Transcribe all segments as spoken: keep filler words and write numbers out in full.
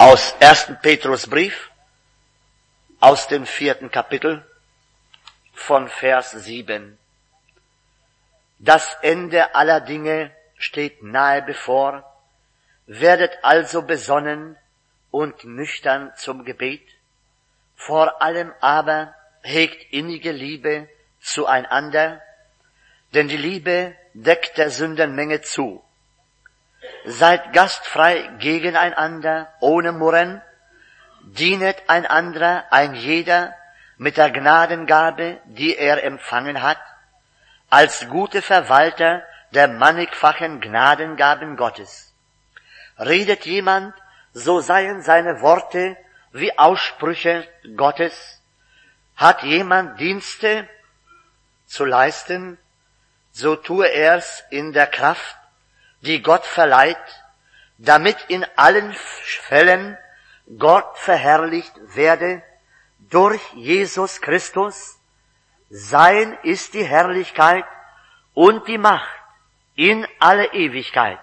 Aus ersten Petrusbrief, aus dem vierten Kapitel, von Vers sieben. Das Ende aller Dinge steht nahe bevor, werdet also besonnen und nüchtern zum Gebet, vor allem aber hegt innige Liebe zueinander, denn die Liebe deckt der Sündenmenge zu. Seid gastfrei gegeneinander, ohne Murren, dienet einander ein jeder mit der Gnadengabe, die er empfangen hat, als gute Verwalter der mannigfachen Gnadengaben Gottes. Redet jemand, so seien seine Worte wie Aussprüche Gottes. Hat jemand Dienste zu leisten, so tue er's in der Kraft, die Gott verleiht, damit in allen Fällen Gott verherrlicht werde durch Jesus Christus. Sein ist die Herrlichkeit und die Macht in alle Ewigkeit.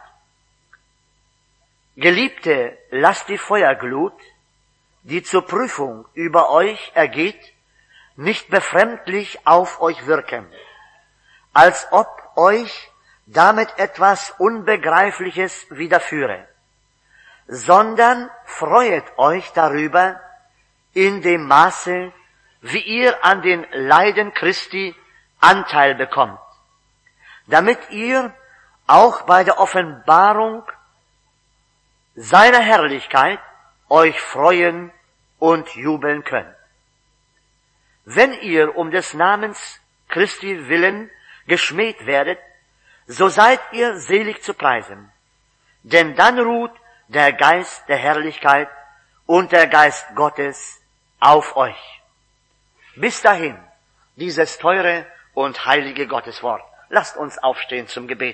Geliebte, lasst die Feuerglut, die zur Prüfung über euch ergeht, nicht befremdlich auf euch wirken, als ob euch damit etwas Unbegreifliches widerführe, sondern freuet euch darüber in dem Maße, wie ihr an den Leiden Christi Anteil bekommt, damit ihr auch bei der Offenbarung seiner Herrlichkeit euch freuen und jubeln könnt. Wenn ihr um des Namens Christi willen geschmäht werdet, so seid ihr selig zu preisen, denn dann ruht der Geist der Herrlichkeit und der Geist Gottes auf euch. Bis dahin dieses teure und heilige Gotteswort. Lasst uns aufstehen zum Gebet.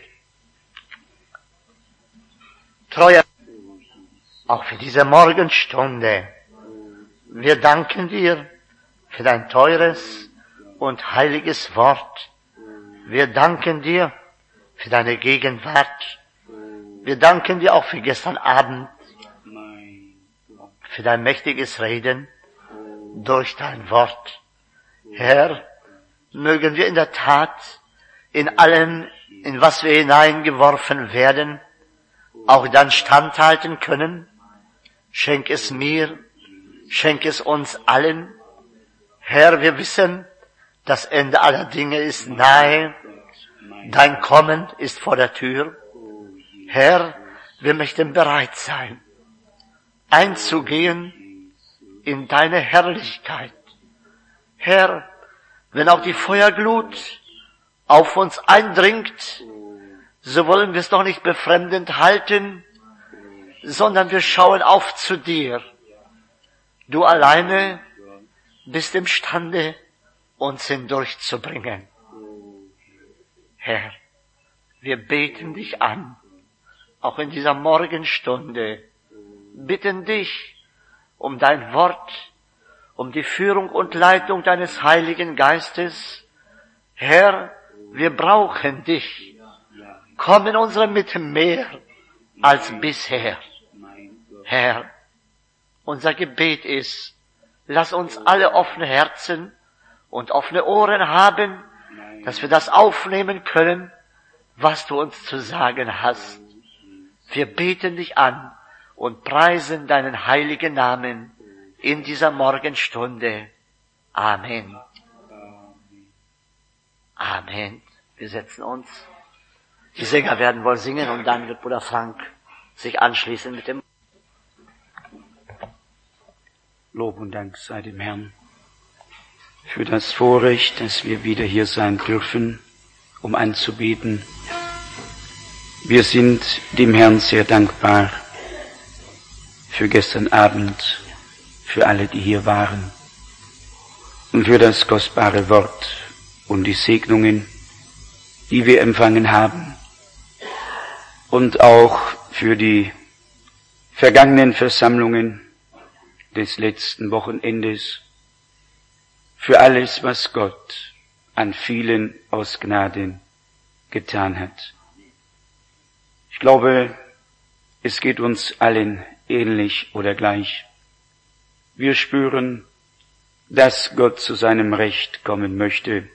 Treuer, auch für diese Morgenstunde, wir danken dir für dein teures und heiliges Wort. Wir danken dir für deine Gegenwart. Wir danken dir auch für gestern Abend, für dein mächtiges Reden durch dein Wort. Herr, mögen wir in der Tat in allem, in was wir hineingeworfen werden, auch dann standhalten können. Schenk es mir, schenk es uns allen. Herr, wir wissen, das Ende aller Dinge ist nahe. Dein Kommen ist vor der Tür. Herr, wir möchten bereit sein, einzugehen in deine Herrlichkeit. Herr, wenn auch die Feuerglut auf uns eindringt, so wollen wir es doch nicht befremdend halten, sondern wir schauen auf zu dir. Du alleine bist imstande, uns hindurchzubringen. Herr, wir beten dich an, auch in dieser Morgenstunde, bitten dich um dein Wort, um die Führung und Leitung deines Heiligen Geistes. Herr, wir brauchen dich. Komm in unsere Mitte mehr als bisher. Herr, unser Gebet ist, lass uns alle offene Herzen und offene Ohren haben, dass wir das aufnehmen können, was du uns zu sagen hast. Wir beten dich an und preisen deinen heiligen Namen in dieser Morgenstunde. Amen. Amen. Wir setzen uns. Die Sänger werden wohl singen und dann wird Bruder Frank sich anschließen mit dem Lob und Dank sei dem Herrn für das Vorrecht, dass wir wieder hier sein dürfen, um anzubeten. Wir sind dem Herrn sehr dankbar für gestern Abend, für alle, die hier waren und für das kostbare Wort und die Segnungen, die wir empfangen haben und auch für die vergangenen Versammlungen des letzten Wochenendes, für alles, was Gott an vielen aus Gnaden getan hat. Ich glaube, es geht uns allen ähnlich oder gleich. Wir spüren, dass Gott zu seinem Recht kommen möchte,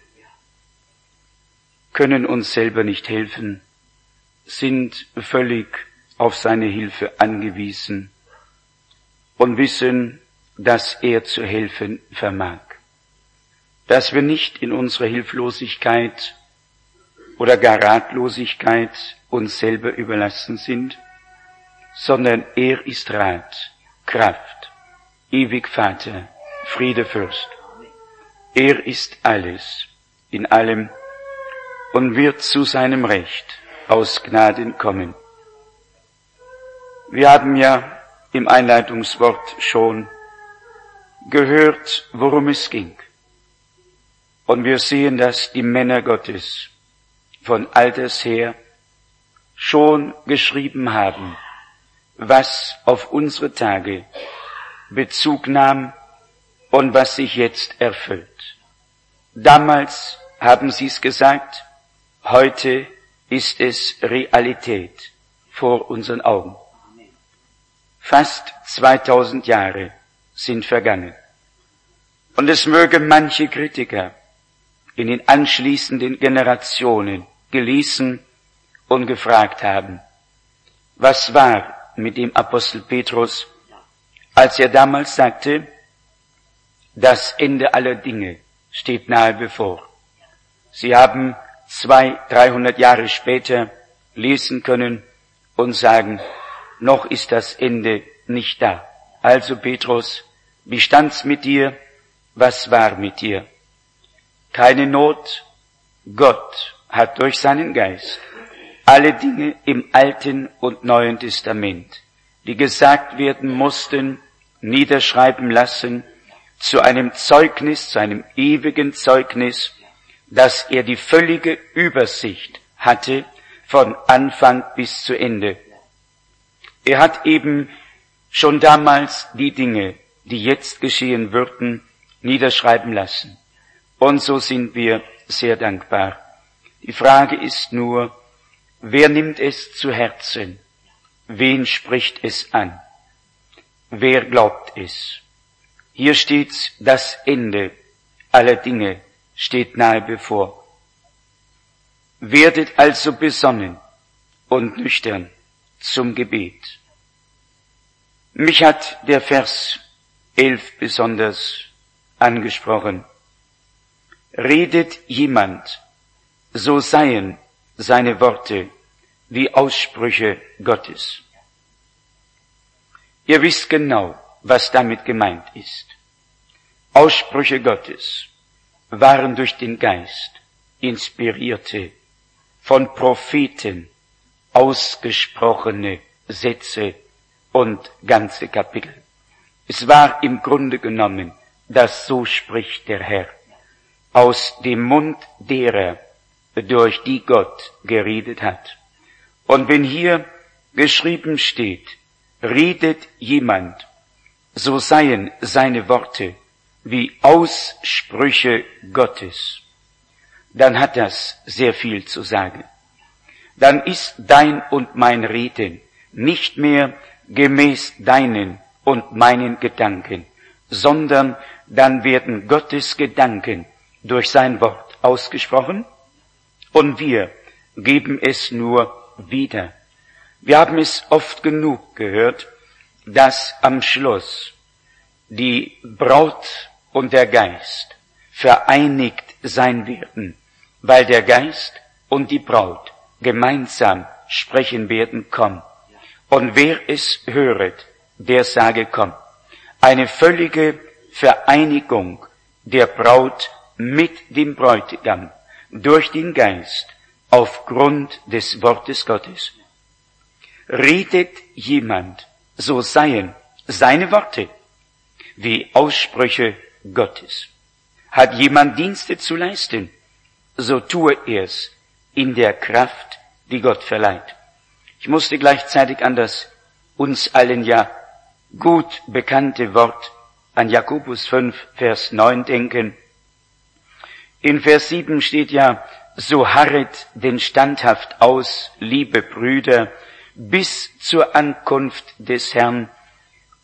können uns selber nicht helfen, sind völlig auf seine Hilfe angewiesen und wissen, dass er zu helfen vermag. Dass wir nicht in unserer Hilflosigkeit oder gar Ratlosigkeit uns selber überlassen sind, sondern er ist Rat, Kraft, ewig Vater, Friedefürst. Er ist alles in allem und wird zu seinem Recht aus Gnaden kommen. Wir haben ja im Einleitungswort schon gehört, worum es ging. Und wir sehen, dass die Männer Gottes von alters her schon geschrieben haben, was auf unsere Tage Bezug nahm und was sich jetzt erfüllt. Damals haben sie es gesagt, heute ist es Realität vor unseren Augen. Fast zweitausend Jahre sind vergangen. Und es möge manche Kritiker in den anschließenden Generationen gelesen und gefragt haben, was war mit dem Apostel Petrus, als er damals sagte, das Ende aller Dinge steht nahe bevor. Sie haben zwei, dreihundert Jahre später lesen können und sagen, noch ist das Ende nicht da. Also Petrus, wie stand's mit dir? Was war mit dir? Keine Not. Gott hat durch seinen Geist alle Dinge im Alten und Neuen Testament, die gesagt werden mussten, niederschreiben lassen, zu einem Zeugnis, zu einem ewigen Zeugnis, dass er die völlige Übersicht hatte von Anfang bis zu Ende. Er hat eben schon damals die Dinge, die jetzt geschehen würden, niederschreiben lassen. Und so sind wir sehr dankbar. Die Frage ist nur, wer nimmt es zu Herzen? Wen spricht es an? Wer glaubt es? Hier steht, das Ende aller Dinge steht nahe bevor. Werdet also besonnen und nüchtern zum Gebet. Mich hat der Vers elf besonders angesprochen. Redet jemand, so seien seine Worte wie Aussprüche Gottes. Ihr wisst genau, was damit gemeint ist. Aussprüche Gottes waren durch den Geist inspirierte, von Propheten ausgesprochene Sätze und ganze Kapitel. Es war im Grunde genommen, dass so spricht der Herr, aus dem Mund derer, durch die Gott geredet hat. Und wenn hier geschrieben steht, redet jemand, so seien seine Worte wie Aussprüche Gottes, dann hat das sehr viel zu sagen. Dann ist dein und mein Reden nicht mehr gemäß deinen und meinen Gedanken, sondern dann werden Gottes Gedanken durch sein Wort ausgesprochen und wir geben es nur wieder. Wir haben es oft genug gehört, dass am Schluss die Braut und der Geist vereinigt sein werden, weil der Geist und die Braut gemeinsam sprechen werden, komm. Und wer es höret, der sage, komm. Eine völlige Vereinigung der Braut mit dem Bräutigam durch den Geist aufgrund des Wortes Gottes. Redet jemand, so seien seine Worte wie Aussprüche Gottes. Hat jemand Dienste zu leisten, so tue er's in der Kraft, die Gott verleiht. Ich musste gleichzeitig an das uns allen ja gut bekannte Wort an Jakobus fünf, Vers neun denken. In Vers sieben steht ja, so harret denn standhaft aus, liebe Brüder, bis zur Ankunft des Herrn,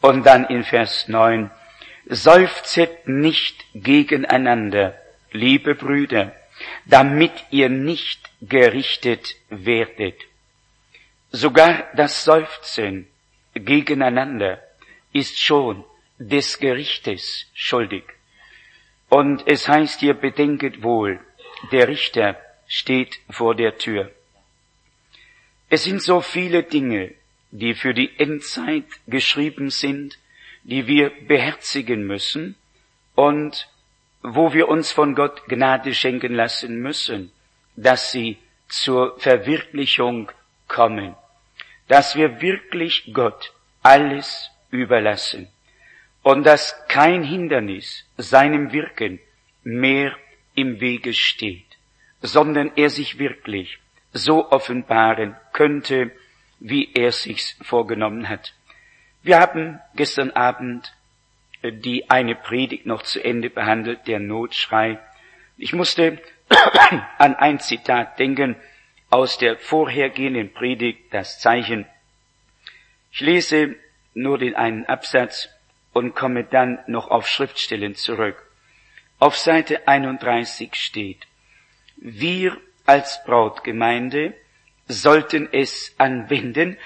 Und dann in Vers neun, seufzet nicht gegeneinander, liebe Brüder, damit ihr nicht gerichtet werdet. Sogar das Seufzen gegeneinander ist schon des Gerichtes schuldig. Und es heißt hier, bedenket wohl, der Richter steht vor der Tür. Es sind so viele Dinge, die für die Endzeit geschrieben sind, die wir beherzigen müssen und wo wir uns von Gott Gnade schenken lassen müssen, dass sie zur Verwirklichung kommen, dass wir wirklich Gott alles überlassen und dass kein Hindernis seinem Wirken mehr im Wege steht, sondern er sich wirklich so offenbaren könnte, wie er sich's vorgenommen hat. Wir haben gestern Abend die eine Predigt noch zu Ende behandelt, der Notschrei. Ich musste an ein Zitat denken aus der vorhergehenden Predigt, das Zeichen. Ich lese nur den einen Absatz und komme dann noch auf Schriftstellen zurück. Auf Seite einunddreißig steht, wir als Brautgemeinde sollten es anwenden,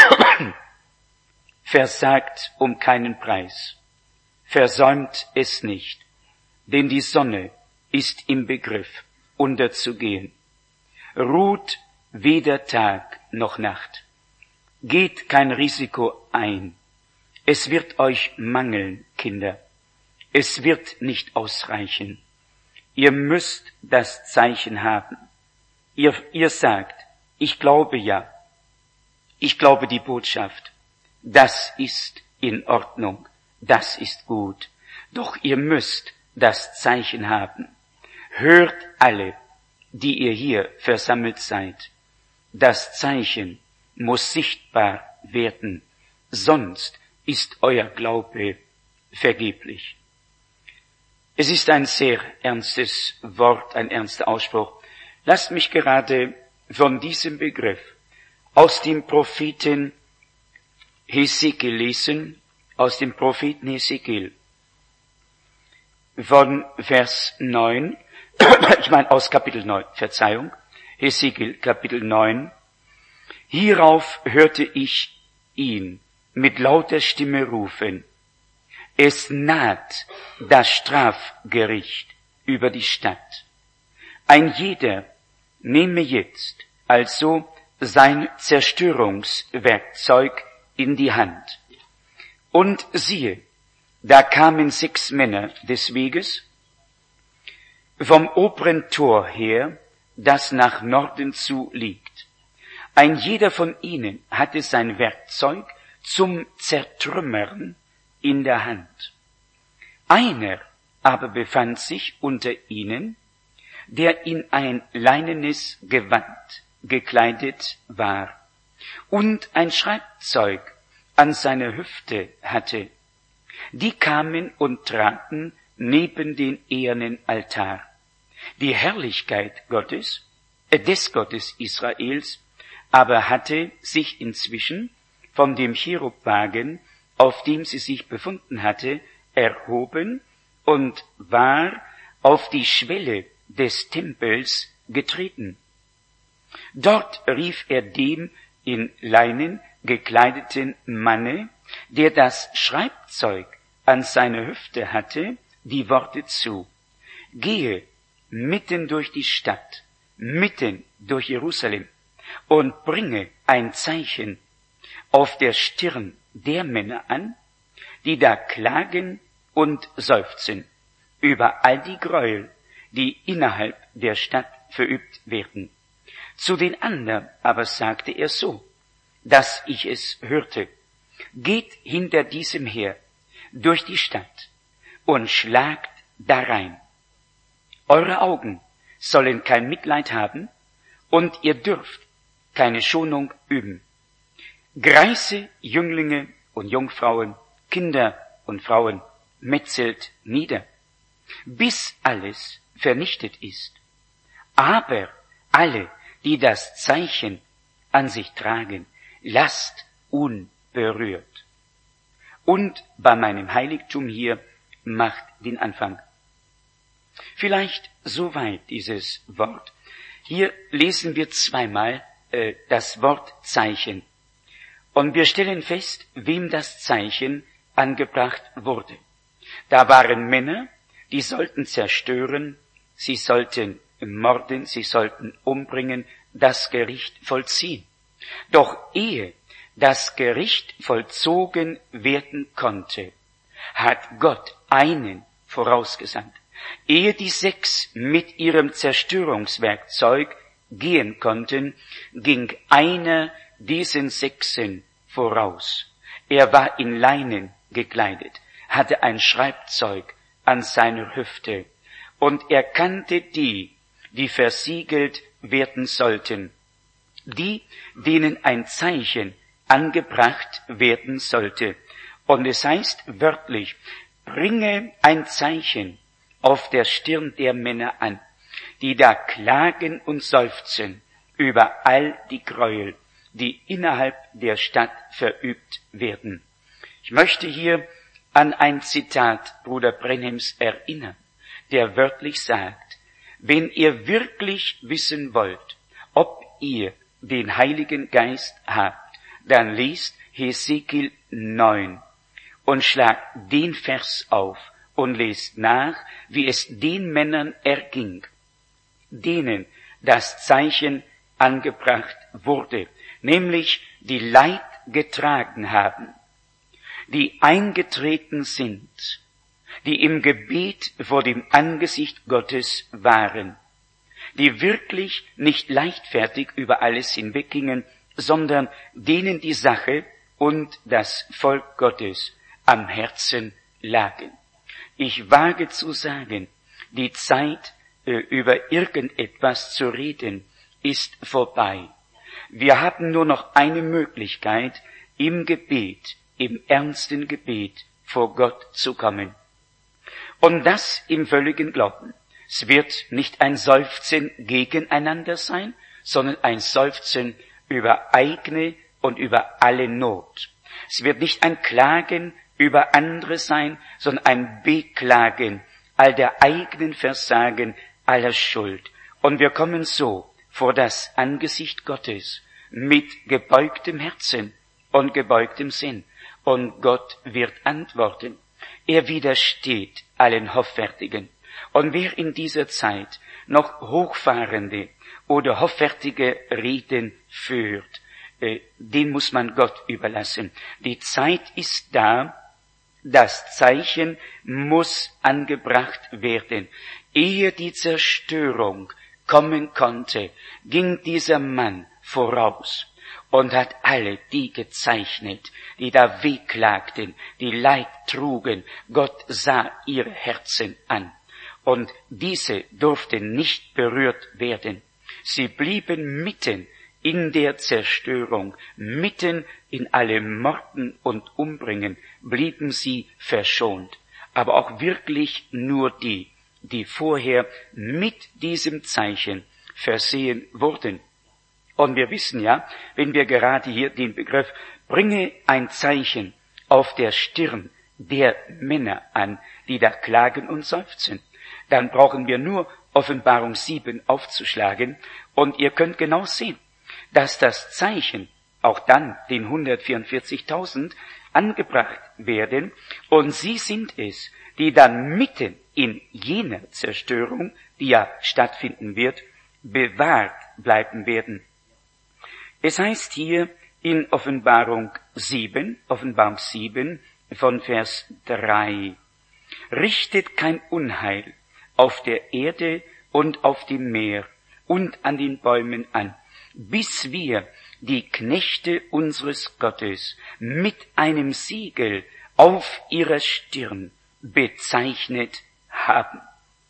versagt um keinen Preis, versäumt es nicht, denn die Sonne ist im Begriff, unterzugehen. Ruht weder Tag noch Nacht. Geht kein Risiko ein. Es wird euch mangeln, Kinder. Es wird nicht ausreichen. Ihr müsst das Zeichen haben. Ihr, ihr sagt, ich glaube ja. Ich glaube die Botschaft. Das ist in Ordnung. Das ist gut. Doch ihr müsst das Zeichen haben. Hört alle, die ihr hier versammelt seid. Das Zeichen muss sichtbar werden, sonst ist euer Glaube vergeblich. Es ist ein sehr ernstes Wort, ein ernster Ausspruch. Lasst mich gerade von diesem Begriff aus dem Propheten Hesekiel lesen, aus dem Propheten Hesekiel, von Vers neun, ich meine aus Kapitel neun, Verzeihung, Hesekiel Kapitel neun. Hierauf hörte ich ihn mit lauter Stimme rufen, es naht das Strafgericht über die Stadt. Ein jeder nehme jetzt also sein Zerstörungswerkzeug in die Hand. Und siehe, da kamen sechs Männer des Weges vom oberen Tor her, das nach Norden zu liegt. Ein jeder von ihnen hatte sein Werkzeug zum Zertrümmern in der Hand. Einer aber befand sich unter ihnen, der in ein leinenes Gewand gekleidet war und ein Schreibzeug an seiner Hüfte hatte. Die kamen und traten neben den ehernen Altar. Die Herrlichkeit Gottes, äh, des Gottes Israels, aber hatte sich inzwischen von dem Cherubwagen, auf dem sie sich befunden hatte, erhoben und war auf die Schwelle des Tempels getreten. Dort rief er dem in Leinen gekleideten Manne, der das Schreibzeug an seiner Hüfte hatte, die Worte zu: Gehe mitten durch die Stadt, mitten durch Jerusalem und bringe ein Zeichen auf der Stirn der Männer an, die da klagen und seufzen über all die Gräuel, die innerhalb der Stadt verübt werden. Zu den anderen aber sagte er so, dass ich es hörte: Geht hinter diesem her durch die Stadt und schlagt darein. Eure Augen sollen kein Mitleid haben und ihr dürft keine Schonung üben. Greise, Jünglinge und Jungfrauen, Kinder und Frauen metzelt nieder, bis alles vernichtet ist. Aber alle, die das Zeichen an sich tragen, lasst unberührt. und bei meinem Heiligtum hier macht den Anfang. Vielleicht soweit dieses Wort. Hier lesen wir zweimal äh, das Wort Zeichen. Und wir stellen fest, wem das Zeichen angebracht wurde. Da waren Männer, die sollten zerstören, sie sollten morden, sie sollten umbringen, das Gericht vollziehen. Doch ehe das Gericht vollzogen werden konnte, hat Gott einen vorausgesandt. Ehe die sechs mit ihrem Zerstörungswerkzeug gehen konnten, ging einer diesen Sechsen voraus. Er war in Leinen gekleidet, hatte ein Schreibzeug an seiner Hüfte, und er kannte die, die versiegelt werden sollten, die, denen ein Zeichen angebracht werden sollte. Und es heißt wörtlich, bringe ein Zeichen auf der Stirn der Männer an, die da klagen und seufzen über all die Gräuel, die innerhalb der Stadt verübt werden. Ich möchte hier an ein Zitat Bruder Brenhems erinnern, der wörtlich sagt, wenn ihr wirklich wissen wollt, ob ihr den Heiligen Geist habt, dann liest Hesekiel neun und schlagt den Vers auf und lest nach, wie es den Männern erging, denen das Zeichen angebracht wurde, nämlich die Leid getragen haben, die eingetreten sind, die im Gebet vor dem Angesicht Gottes waren, die wirklich nicht leichtfertig über alles hinweggingen, sondern denen die Sache und das Volk Gottes am Herzen lagen. Ich wage zu sagen, die Zeit, äh, über irgendetwas zu reden, ist vorbei. Wir haben nur noch eine Möglichkeit, im Gebet, im ernsten Gebet vor Gott zu kommen. Und das im völligen Glauben. Es wird nicht ein Seufzen gegeneinander sein, sondern ein Seufzen über eigene und über alle Not. Es wird nicht ein Klagen über andere sein, sondern ein Beklagen all der eigenen Versagen, aller Schuld. Und wir kommen so vor das Angesicht Gottes mit gebeugtem Herzen und gebeugtem Sinn. Und Gott wird antworten. Er widersteht allen Hoffärtigen. Und wer in dieser Zeit noch hochfahrende oder hoffärtige Reden führt, äh, den muss man Gott überlassen. Die Zeit ist da, das Zeichen muss angebracht werden. Ehe die Zerstörung kommen konnte, ging dieser Mann voraus und hat alle die gezeichnet, die da wehklagten, die Leid trugen. Gott sah ihre Herzen an. Und diese durften nicht berührt werden. Sie blieben mitten in der Zerstörung, mitten in allem Morden und Umbringen, blieben sie verschont. Aber auch wirklich nur die, die vorher mit diesem Zeichen versehen wurden. Und wir wissen ja, wenn wir gerade hier den Begriff bringe ein Zeichen auf der Stirn der Männer an, die da klagen und seufzen, dann brauchen wir nur Offenbarung sieben aufzuschlagen und ihr könnt genau sehen, dass das Zeichen auch dann den hundertvierundvierzigtausend angebracht werden und sie sind es, die dann mitten in jener Zerstörung, die ja stattfinden wird, bewahrt bleiben werden. Es heißt hier in Offenbarung sieben, Offenbarung sieben von Vers drei, richtet kein Unheil auf der Erde und auf dem Meer und an den Bäumen an, bis wir die Knechte unseres Gottes mit einem Siegel auf ihrer Stirn bezeichnet haben.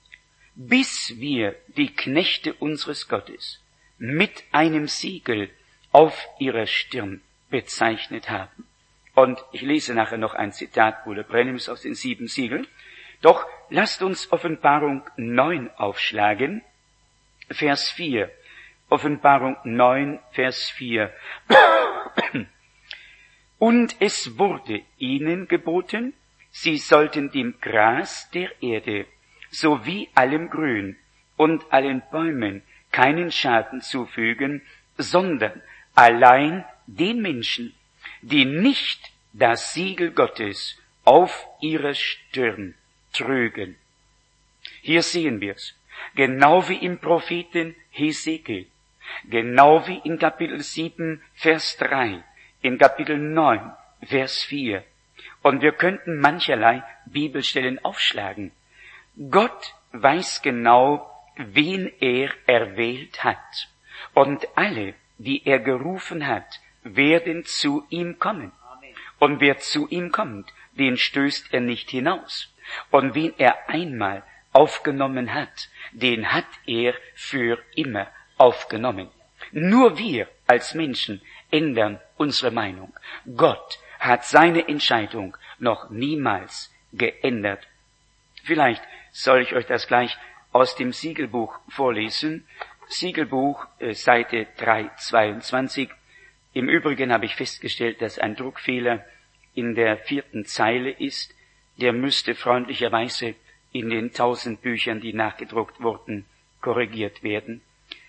Bis wir die Knechte unseres Gottes mit einem Siegel auf ihrer Stirn bezeichnet haben. Und ich lese nachher noch ein Zitat Bruder Brenhems aus den sieben Siegeln. Doch lasst uns Offenbarung neun aufschlagen, Vers vier. Offenbarung neun, Vers vier. Und es wurde ihnen geboten, sie sollten dem Gras der Erde sowie allem Grün und allen Bäumen keinen Schaden zufügen, sondern allein den Menschen, die nicht das Siegel Gottes auf ihrer Stirn trügen. Hier sehen wir es, genau wie im Propheten Hesekiel, genau wie in Kapitel sieben, Vers drei, in Kapitel neun, Vers vier. Und wir könnten mancherlei Bibelstellen aufschlagen. Gott weiß genau, wen er erwählt hat. Und alle, die er gerufen hat, werden zu ihm kommen. Und wer zu ihm kommt, den stößt er nicht hinaus. Und wen er einmal aufgenommen hat, den hat er für immer aufgenommen. Nur wir als Menschen ändern unsere Meinung. Gott hat seine Entscheidung noch niemals geändert. Vielleicht soll ich euch das gleich aus dem Siegelbuch vorlesen. Siegelbuch, äh, Seite dreihundertzweiundzwanzig. Im Übrigen habe ich festgestellt, dass ein Druckfehler in der vierten Zeile ist. Der müsste freundlicherweise in den tausend Büchern, die nachgedruckt wurden, korrigiert werden.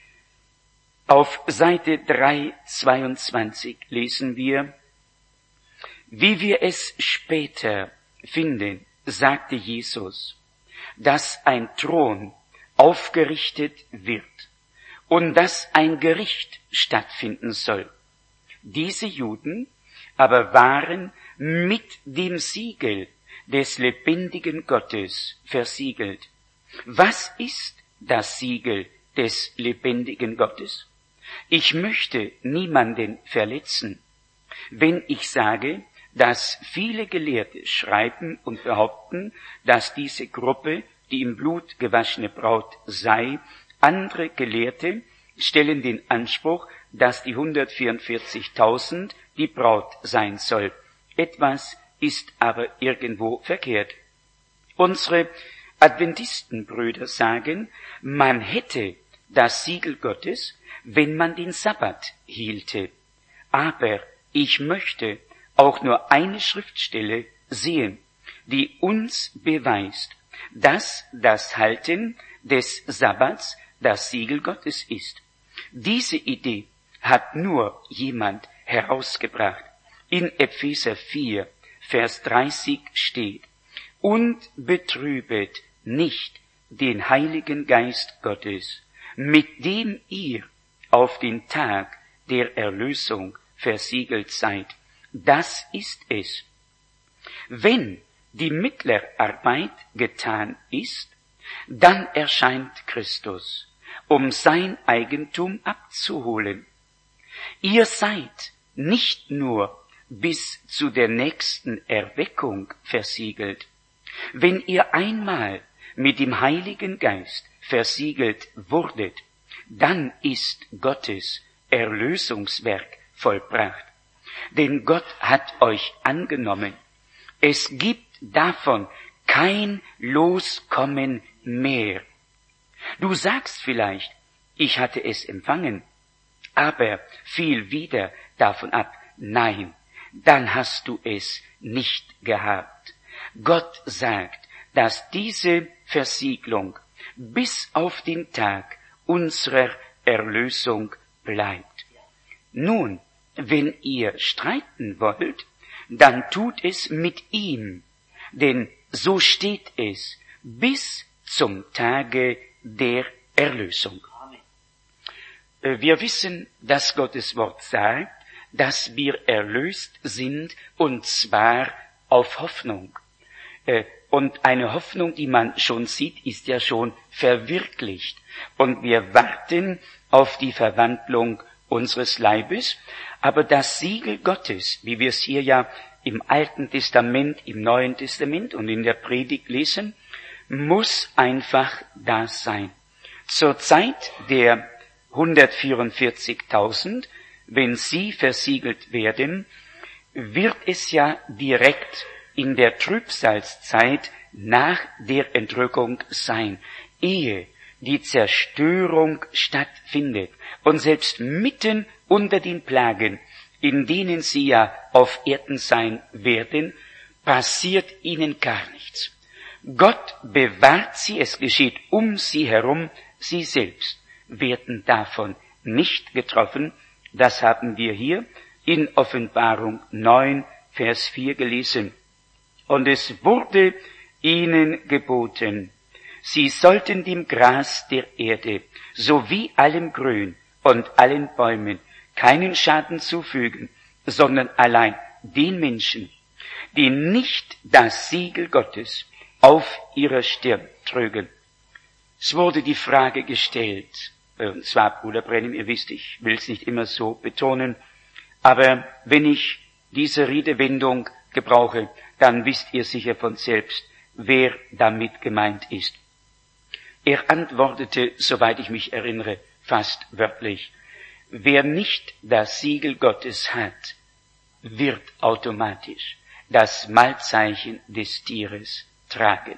Auf Seite dreihundertzweiundzwanzig lesen wir: Wie wir es später finden, sagte Jesus, dass ein Thron aufgerichtet wird und dass ein Gericht stattfinden soll. Diese Juden aber waren mit dem Siegel des lebendigen Gottes versiegelt. Was ist das Siegel des lebendigen Gottes? Ich möchte niemanden verletzen, wenn ich sage, dass viele Gelehrte schreiben und behaupten, dass diese Gruppe die im Blut gewaschene Braut sei. Andere Gelehrte stellen den Anspruch, dass die hundertvierundvierzigtausend die Braut sein soll. Etwas ist aber irgendwo verkehrt. Unsere Adventistenbrüder sagen, man hätte das Siegel Gottes, wenn man den Sabbat hielte. Aber ich möchte auch nur eine Schriftstelle sehen, die uns beweist, dass das Halten des Sabbats das Siegel Gottes ist. Diese Idee hat nur jemand herausgebracht. In Epheser vier, Vers dreißig steht: Und betrübet nicht den Heiligen Geist Gottes, mit dem ihr auf den Tag der Erlösung versiegelt seid. Das ist es. Wenn die Mittlerarbeit getan ist, dann erscheint Christus, um sein Eigentum abzuholen. Ihr seid nicht nur bis zu der nächsten Erweckung versiegelt. Wenn ihr einmal mit dem Heiligen Geist versiegelt wurdet, dann ist Gottes Erlösungswerk vollbracht. Denn Gott hat euch angenommen. Es gibt davon kein Loskommen mehr. Du sagst vielleicht, ich hatte es empfangen, aber fiel wieder davon ab. Nein, dann hast du es nicht gehabt. Gott sagt, dass diese Versiegelung bis auf den Tag unserer Erlösung bleibt. Nun, wenn ihr streiten wollt, dann tut es mit ihm, denn so steht es bis zum Tage der Erlösung. Wir wissen, dass Gottes Wort sagt, dass wir erlöst sind, und zwar auf Hoffnung. Und eine Hoffnung, die man schon sieht, ist ja schon verwirklicht. Und wir warten auf die Verwandlung unseres Leibes. Aber das Siegel Gottes, wie wir es hier ja im Alten Testament, im Neuen Testament und in der Predigt lesen, muss einfach da sein. Zur Zeit der hundertvierundvierzigtausend, wenn sie versiegelt werden, wird es ja direkt in der Trübsalzeit nach der Entrückung sein, ehe die Zerstörung stattfindet. Und selbst mitten unter den Plagen in denen sie ja auf Erden sein werden, passiert ihnen gar nichts. Gott bewahrt sie, es geschieht um sie herum, sie selbst werden davon nicht getroffen. Das haben wir hier in Offenbarung neun, Vers vier gelesen. Und es wurde ihnen geboten, sie sollten dem Gras der Erde sowie allem Grün und allen Bäumen keinen Schaden zufügen, sondern allein den Menschen, die nicht das Siegel Gottes auf ihrer Stirn trügen. Es wurde die Frage gestellt, und zwar, Bruder Brennim, ihr wisst, ich will es nicht immer so betonen, aber wenn ich diese Redewendung gebrauche, dann wisst ihr sicher von selbst, wer damit gemeint ist. Er antwortete, soweit ich mich erinnere, fast wörtlich, wer nicht das Siegel Gottes hat, wird automatisch das Malzeichen des Tieres tragen.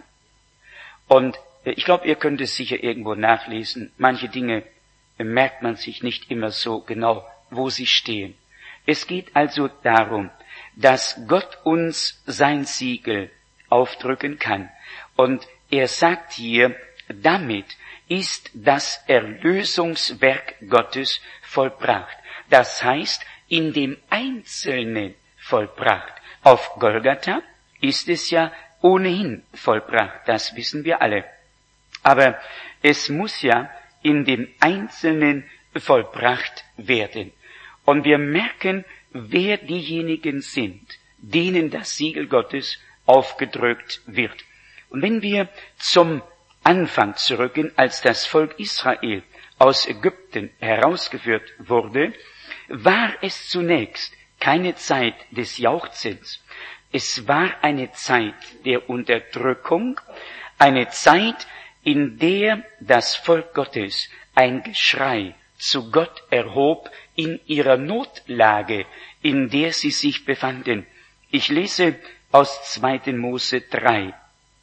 Und ich glaube, ihr könnt es sicher irgendwo nachlesen. Manche Dinge merkt man sich nicht immer so genau, wo sie stehen. Es geht also darum, dass Gott uns sein Siegel aufdrücken kann. Und er sagt hier, damit ist das Erlösungswerk Gottes vollbracht. Das heißt, in dem Einzelnen vollbracht. Auf Golgatha ist es ja ohnehin vollbracht, das wissen wir alle. Aber es muss ja in dem Einzelnen vollbracht werden. Und wir merken, wer diejenigen sind, denen das Siegel Gottes aufgedrückt wird. Und wenn wir zum Anfang zurückgehen, als das Volk Israel aus Ägypten herausgeführt wurde, war es zunächst keine Zeit des Jauchzens. Es war eine Zeit der Unterdrückung, eine Zeit, in der das Volk Gottes ein Geschrei zu Gott erhob in ihrer Notlage, in der sie sich befanden. Ich lese aus zweiten Mose drei.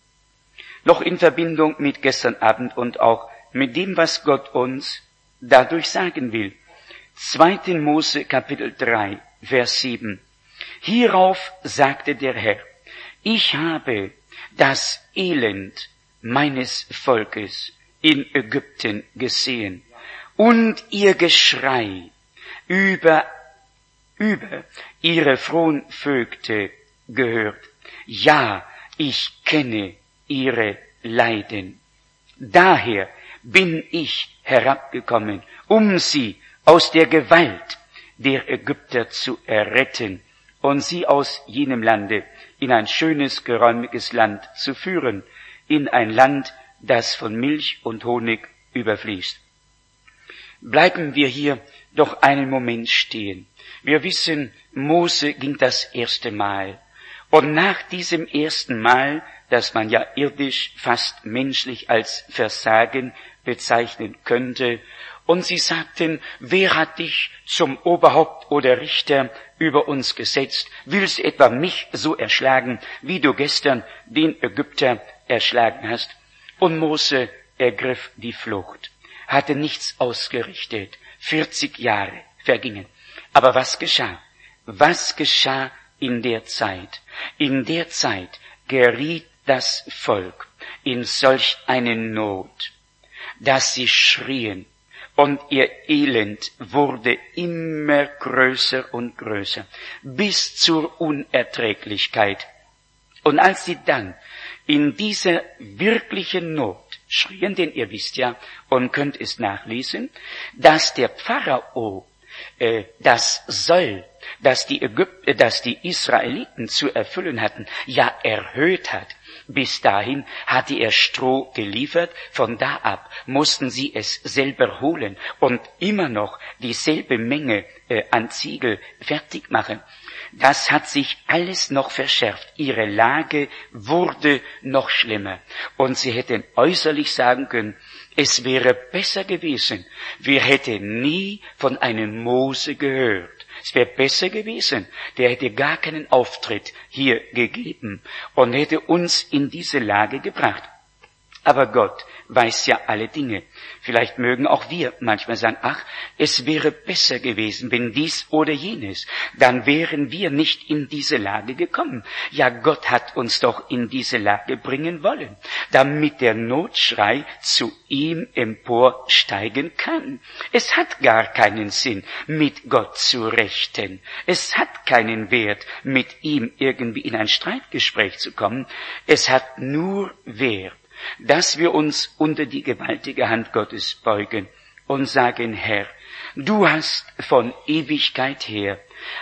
Noch in Verbindung mit gestern Abend und auch mit dem, was Gott uns dadurch sagen will. zweiten Mose Kapitel drei, Vers sieben. Hierauf sagte der Herr, ich habe das Elend meines Volkes in Ägypten gesehen und ihr Geschrei über, über ihre Fronvögte gehört. Ja, ich kenne ihre Leiden. Daher bin ich herabgekommen, um sie aus der Gewalt der Ägypter zu erretten und sie aus jenem Lande in ein schönes, geräumiges Land zu führen, in ein Land, das von Milch und Honig überfließt. Bleiben wir hier doch einen Moment stehen. Wir wissen, Mose ging das erste Mal. Und nach diesem ersten Mal, das man ja irdisch, fast menschlich als Versagen bezeichnen könnte, und sie sagten, wer hat dich zum Oberhaupt oder Richter über uns gesetzt? Willst du etwa mich so erschlagen, wie du gestern den Ägypter erschlagen hast? Und Mose ergriff die Flucht, hatte nichts ausgerichtet. vierzig Jahre vergingen. Aber was geschah? Was geschah in der Zeit? In der Zeit geriet das Volk in solch eine Not, dass sie schrien, und ihr Elend wurde immer größer und größer, bis zur Unerträglichkeit. Und als sie dann in dieser wirklichen Not schrien, denn ihr wisst ja und könnt es nachlesen, dass der Pharao äh, das Soll, das die Ägypter, das die Israeliten zu erfüllen hatten, ja erhöht hat. Bis dahin hatte er Stroh geliefert, von da ab mussten sie es selber holen und immer noch dieselbe Menge äh, an Ziegel fertig machen. Das hat sich alles noch verschärft. Ihre Lage wurde noch schlimmer. Und sie hätten äußerlich sagen können, es wäre besser gewesen, wir hätten nie von einem Mose gehört. Es wäre besser gewesen, der hätte gar keinen Auftritt hier gegeben und hätte uns in diese Lage gebracht. Aber Gott weiß ja alle Dinge. Vielleicht mögen auch wir manchmal sagen, ach, es wäre besser gewesen, wenn dies oder jenes. Dann wären wir nicht in diese Lage gekommen. Ja, Gott hat uns doch in diese Lage bringen wollen, damit der Notschrei zu ihm emporsteigen kann. Es hat gar keinen Sinn, mit Gott zu rechten. Es hat keinen Wert, mit ihm irgendwie in ein Streitgespräch zu kommen. Es hat nur Wert, dass wir uns unter die gewaltige Hand Gottes beugen und sagen, Herr, du hast von Ewigkeit her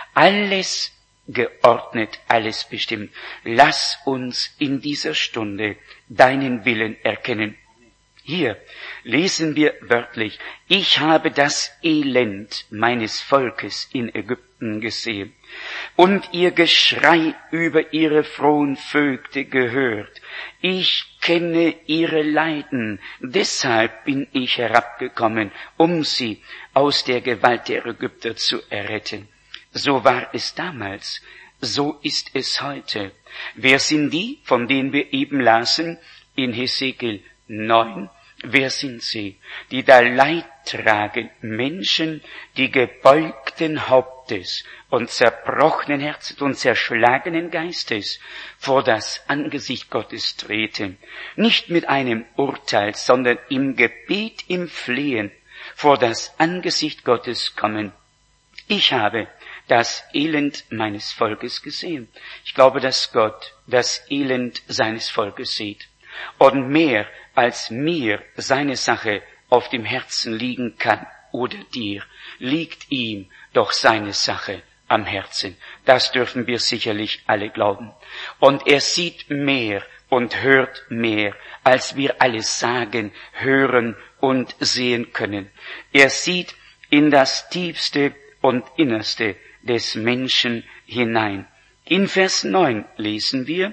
alles geordnet, alles bestimmt. Lass uns in dieser Stunde deinen Willen erkennen. Hier lesen wir wörtlich, ich habe das Elend meines Volkes in Ägypten gesehen und ihr Geschrei über ihre frohen Vögte gehört. Ich kenne ihre Leiden, deshalb bin ich herabgekommen, um sie aus der Gewalt der Ägypter zu erretten. So war es damals, so ist es heute. Wer sind die, von denen wir eben lasen in Hesekiel neun? Wer sind sie, die da Leid tragen? Menschen, die gebeugten Hauptes und zerbrochenen Herzens und zerschlagenen Geistes vor das Angesicht Gottes treten. Nicht mit einem Urteil, sondern im Gebet, im Flehen vor das Angesicht Gottes kommen. Ich habe das Elend meines Volkes gesehen. Ich glaube, dass Gott das Elend seines Volkes sieht. Und mehr als mir seine Sache auf dem Herzen liegen kann oder dir, liegt ihm doch seine Sache am Herzen. Das dürfen wir sicherlich alle glauben. Und er sieht mehr und hört mehr, als wir alles sagen, hören und sehen können. Er sieht in das Tiefste und Innerste des Menschen hinein. In Vers neun lesen wir,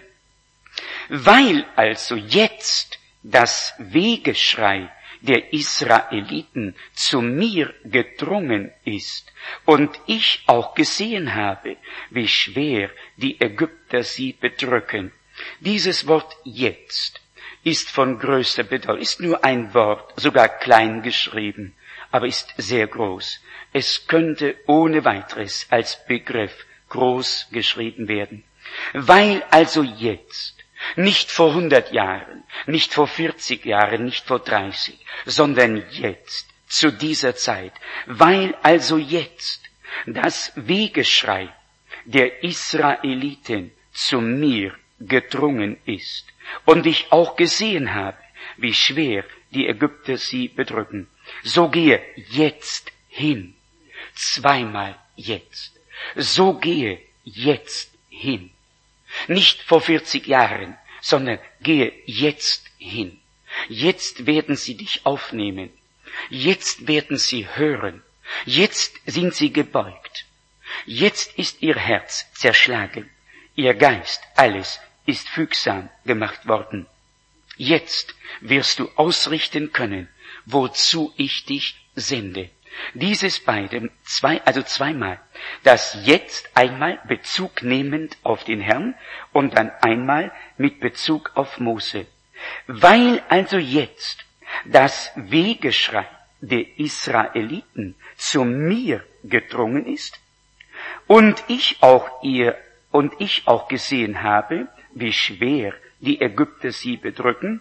weil also jetzt das Wehgeschrei der Israeliten zu mir gedrungen ist und ich auch gesehen habe, wie schwer die Ägypter sie bedrücken. Dieses Wort jetzt ist von größter Bedeutung, ist nur ein Wort, sogar klein geschrieben, aber ist sehr groß. Es könnte ohne weiteres als Begriff groß geschrieben werden. Weil also jetzt, nicht vor hundert Jahren, nicht vor vierzig Jahren, nicht vor dreißig, sondern jetzt, zu dieser Zeit, weil also jetzt das Wehgeschrei der Israeliten zu mir gedrungen ist und ich auch gesehen habe, wie schwer die Ägypter sie bedrücken, so gehe jetzt hin, zweimal jetzt, so gehe jetzt hin. Nicht vor vierzig Jahren, sondern gehe jetzt hin. Jetzt werden sie dich aufnehmen. Jetzt werden sie hören. Jetzt sind sie gebeugt. Jetzt ist ihr Herz zerschlagen. Ihr Geist, alles ist fügsam gemacht worden. Jetzt wirst du ausrichten können, wozu ich dich sende. Dieses beide, zwei, also zweimal, das jetzt einmal Bezug nehmend auf den Herrn und dann einmal mit Bezug auf Mose. Weil also jetzt das Wehgeschrei der Israeliten zu mir gedrungen ist und ich auch ihr und ich auch gesehen habe, wie schwer die Ägypter sie bedrücken,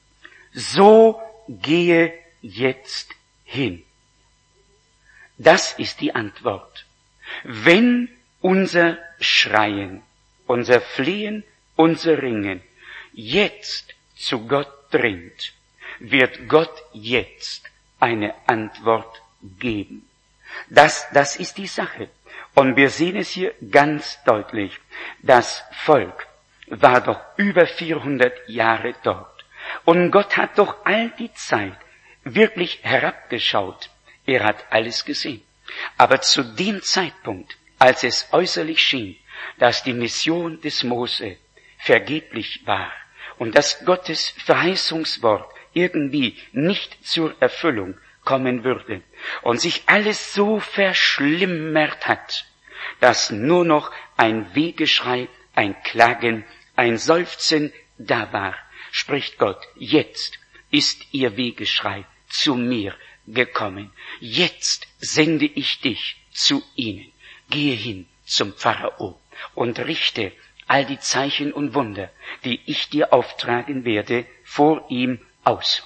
so gehe jetzt hin. Das ist die Antwort. Wenn unser Schreien, unser Flehen, unser Ringen jetzt zu Gott dringt, wird Gott jetzt eine Antwort geben. Das, das ist die Sache. Und wir sehen es hier ganz deutlich. Das Volk war doch über vierhundert Jahre dort. Und Gott hat doch all die Zeit wirklich herabgeschaut. Er hat alles gesehen. Aber zu dem Zeitpunkt, als es äußerlich schien, dass die Mission des Mose vergeblich war und dass Gottes Verheißungswort irgendwie nicht zur Erfüllung kommen würde und sich alles so verschlimmert hat, dass nur noch ein Wehgeschrei, ein Klagen, ein Seufzen da war, spricht Gott, jetzt ist ihr Wehgeschrei zu mir gekommen. Jetzt sende ich dich zu ihnen. Gehe hin zum Pharao und richte all die Zeichen und Wunder, die ich dir auftragen werde, vor ihm aus.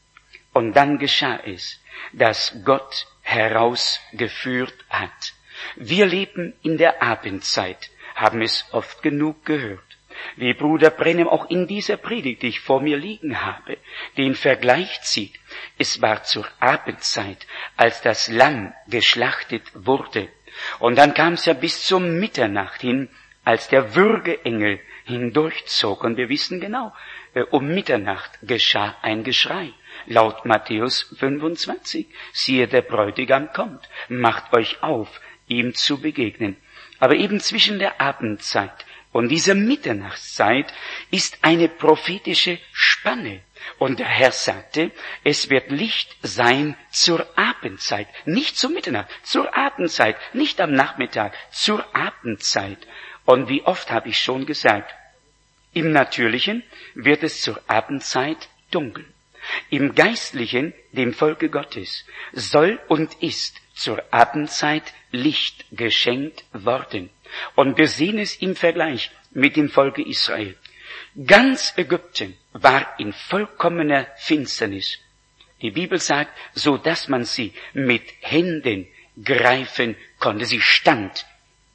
Und dann geschah es, dass Gott herausgeführt hat. Wir leben in der Abendzeit, haben es oft genug gehört. Wie Bruder Brennem auch in dieser Predigt, die ich vor mir liegen habe, den Vergleich zieht. Es war zur Abendzeit, als das Lamm geschlachtet wurde. Und dann kam es ja bis zur Mitternacht hin, als der Würgeengel hindurchzog. Und wir wissen genau, um Mitternacht geschah ein Geschrei. Laut Matthäus fünfundzwanzig, siehe, der Bräutigam kommt, macht euch auf, ihm zu begegnen. Aber eben zwischen der Abendzeit und dieser Mitternachtszeit ist eine prophetische Spanne. Und der Herr sagte, es wird Licht sein zur Abendzeit, nicht zur Mitternacht, zur Abendzeit, nicht am Nachmittag, zur Abendzeit. Und wie oft habe ich schon gesagt, im Natürlichen wird es zur Abendzeit dunkel. Im Geistlichen, dem Volke Gottes, soll und ist zur Abendzeit Licht geschenkt worden. Und wir sehen es im Vergleich mit dem Volke Israel. Ganz Ägypten war in vollkommener Finsternis. Die Bibel sagt, so dass man sie mit Händen greifen konnte. Sie stand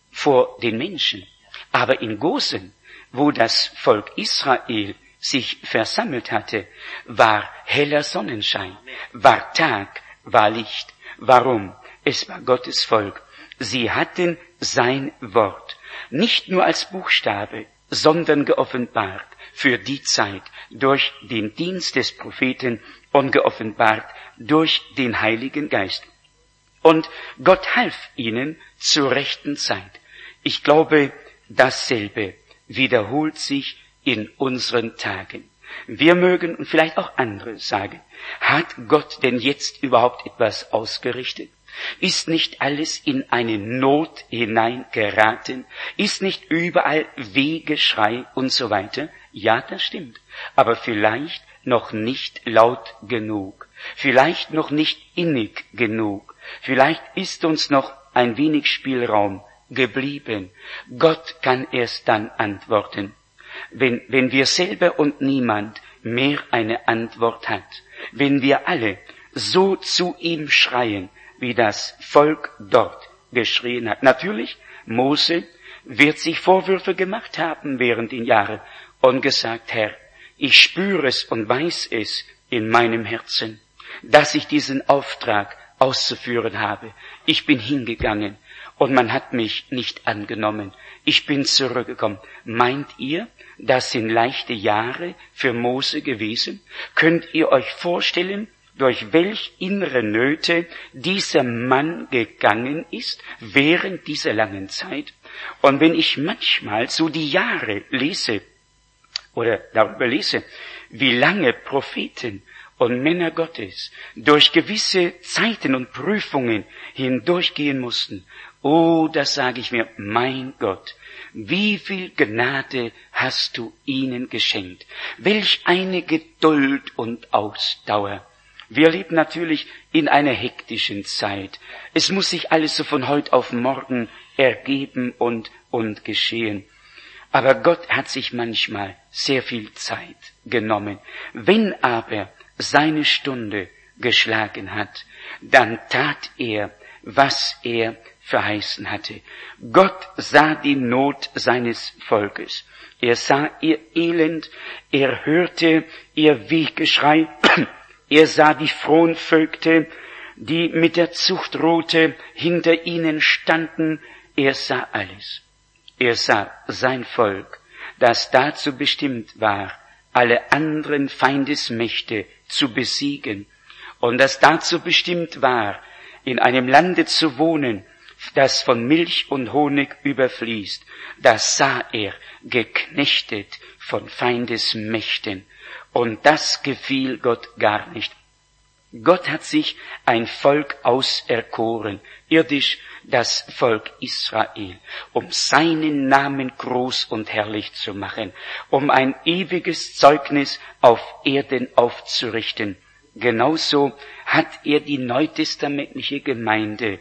vor den Menschen. Aber in Gosen, wo das Volk Israel sich versammelt hatte, war heller Sonnenschein, war Tag, war Licht. Warum? Es war Gottes Volk. Sie hatten sein Wort, nicht nur als Buchstabe, sondern geoffenbart für die Zeit durch den Dienst des Propheten und geoffenbart durch den Heiligen Geist. Und Gott half ihnen zur rechten Zeit. Ich glaube, dasselbe wiederholt sich in unseren Tagen. Wir mögen und vielleicht auch andere sagen, hat Gott denn jetzt überhaupt etwas ausgerichtet? Ist nicht alles in eine Not hineingeraten? Ist nicht überall Wehgeschrei und so weiter? Ja, das stimmt. Aber vielleicht noch nicht laut genug. Vielleicht noch nicht innig genug. Vielleicht ist uns noch ein wenig Spielraum geblieben. Gott kann erst dann antworten, wenn, wenn wir selber und niemand mehr eine Antwort hat. Wenn wir alle so zu ihm schreien, wie das Volk dort geschrien hat. Natürlich, Mose wird sich Vorwürfe gemacht haben während den Jahren und gesagt, Herr, ich spüre es und weiß es in meinem Herzen, dass ich diesen Auftrag auszuführen habe. Ich bin hingegangen und man hat mich nicht angenommen. Ich bin zurückgekommen. Meint ihr, das sind leichte Jahre für Mose gewesen? Könnt ihr euch vorstellen, durch welch innere Nöte dieser Mann gegangen ist während dieser langen Zeit? Und wenn ich manchmal so die Jahre lese oder darüber lese, wie lange Propheten und Männer Gottes durch gewisse Zeiten und Prüfungen hindurchgehen mussten, oh, das sage ich mir, mein Gott, wie viel Gnade hast du ihnen geschenkt? Welch eine Geduld und Ausdauer. Wir leben natürlich in einer hektischen Zeit. Es muss sich alles so von heute auf morgen ergeben und, und geschehen. Aber Gott hat sich manchmal sehr viel Zeit genommen. Wenn aber seine Stunde geschlagen hat, dann tat er, was er verheißen hatte. Gott sah die Not seines Volkes. Er sah ihr Elend, er hörte ihr Wehgeschrei, er sah die Fronvögte, die mit der Zuchtroute hinter ihnen standen. Er sah alles. Er sah sein Volk, das dazu bestimmt war, alle anderen Feindesmächte zu besiegen und das dazu bestimmt war, in einem Lande zu wohnen, das von Milch und Honig überfließt. Das sah er, geknechtet von Feindesmächten. Und das gefiel Gott gar nicht. Gott hat sich ein Volk auserkoren, irdisch das Volk Israel, um seinen Namen groß und herrlich zu machen, um ein ewiges Zeugnis auf Erden aufzurichten. Genauso hat er die neutestamentliche Gemeinde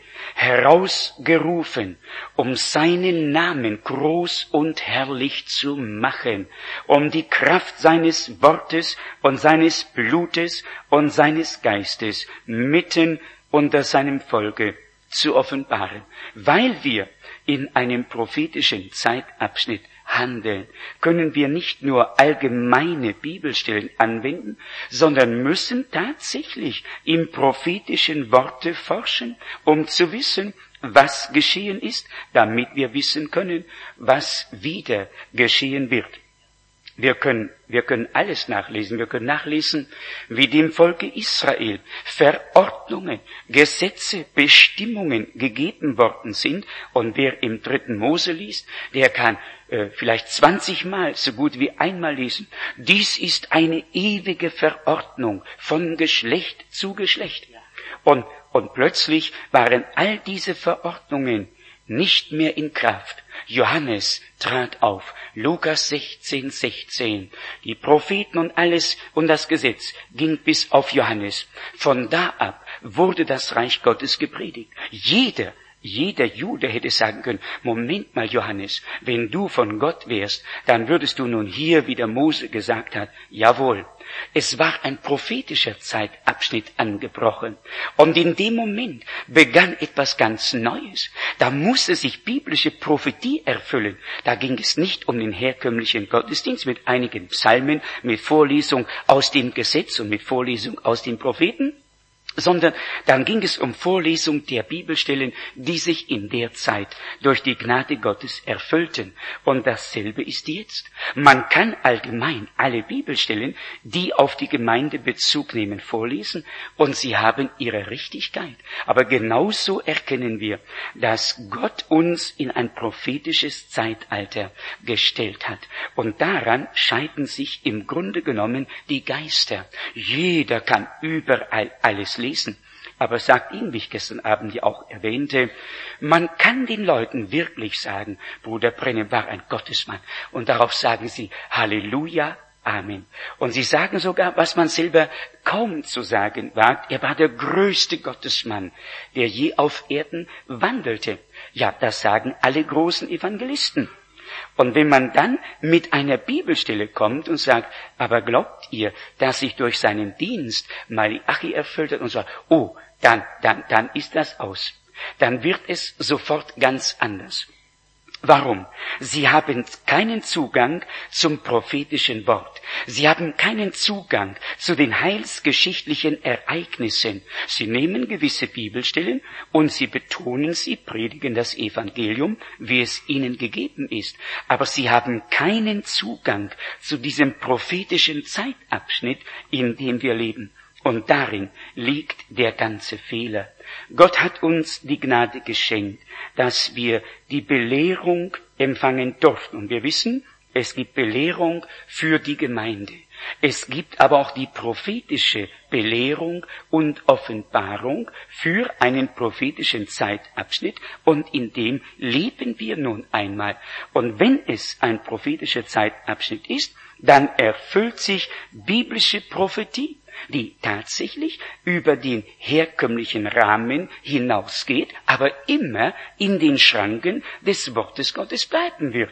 herausgerufen, um seinen Namen groß und herrlich zu machen, um die Kraft seines Wortes und seines Blutes und seines Geistes mitten unter seinem Volke zu offenbaren. Weil wir in einem prophetischen Zeitabschnitt handeln, können wir nicht nur allgemeine Bibelstellen anwenden, sondern müssen tatsächlich im prophetischen Worte forschen, um zu wissen, was geschehen ist, damit wir wissen können, was wieder geschehen wird. Wir können, wir können alles nachlesen. Wir können nachlesen, wie dem Volke Israel Verordnungen, Gesetze, Bestimmungen gegeben worden sind. Und wer im dritten Mose liest, der kann äh, vielleicht zwanzigmal so gut wie einmal lesen. Dies ist eine ewige Verordnung von Geschlecht zu Geschlecht. Und, und plötzlich waren all diese Verordnungen nicht mehr in Kraft. Johannes trat auf. Lukas sechzehn, sechzehn. Die Propheten und alles und das Gesetz ging bis auf Johannes. Von da ab wurde das Reich Gottes gepredigt. Jeder, jeder Jude hätte sagen können, Moment mal Johannes, wenn du von Gott wärst, dann würdest du nun hier, wie der Mose gesagt hat, jawohl. Es war ein prophetischer Zeitabschnitt angebrochen. Und in dem Moment begann etwas ganz Neues. Da musste sich biblische Prophetie erfüllen. Da ging es nicht um den herkömmlichen Gottesdienst mit einigen Psalmen, mit Vorlesung aus dem Gesetz und mit Vorlesung aus den Propheten, sondern dann ging es um Vorlesung der Bibelstellen, die sich in der Zeit durch die Gnade Gottes erfüllten. Und dasselbe ist jetzt. Man kann allgemein alle Bibelstellen, die auf die Gemeinde Bezug nehmen, vorlesen, und sie haben ihre Richtigkeit. Aber genauso erkennen wir, dass Gott uns in ein prophetisches Zeitalter gestellt hat. Und daran scheiden sich im Grunde genommen die Geister. Jeder kann überall alles lesen. Lesen. Aber sagt Ihnen, wie ich gestern Abend ja auch erwähnte, man kann den Leuten wirklich sagen, Bruder Brennem war ein Gottesmann. Und darauf sagen sie Halleluja, Amen. Und sie sagen sogar, was man selber kaum zu sagen wagt, er war der größte Gottesmann, der je auf Erden wandelte. Ja, das sagen alle großen Evangelisten. Und wenn man dann mit einer Bibelstelle kommt und sagt, aber glaubt ihr, dass sich durch seinen Dienst Malachi erfüllt hat und sagt, oh, dann, dann, dann ist das aus. Dann wird es sofort ganz anders. Warum? Sie haben keinen Zugang zum prophetischen Wort. Sie haben keinen Zugang zu den heilsgeschichtlichen Ereignissen. Sie nehmen gewisse Bibelstellen und sie betonen sie, predigen das Evangelium, wie es ihnen gegeben ist. Aber sie haben keinen Zugang zu diesem prophetischen Zeitabschnitt, in dem wir leben. Und darin liegt der ganze Fehler. Gott hat uns die Gnade geschenkt, dass wir die Belehrung empfangen durften. Und wir wissen, es gibt Belehrung für die Gemeinde. Es gibt aber auch die prophetische Belehrung und Offenbarung für einen prophetischen Zeitabschnitt. Und in dem leben wir nun einmal. Und wenn es ein prophetischer Zeitabschnitt ist, dann erfüllt sich biblische Prophetie, die tatsächlich über den herkömmlichen Rahmen hinausgeht, aber immer in den Schranken des Wortes Gottes bleiben wird.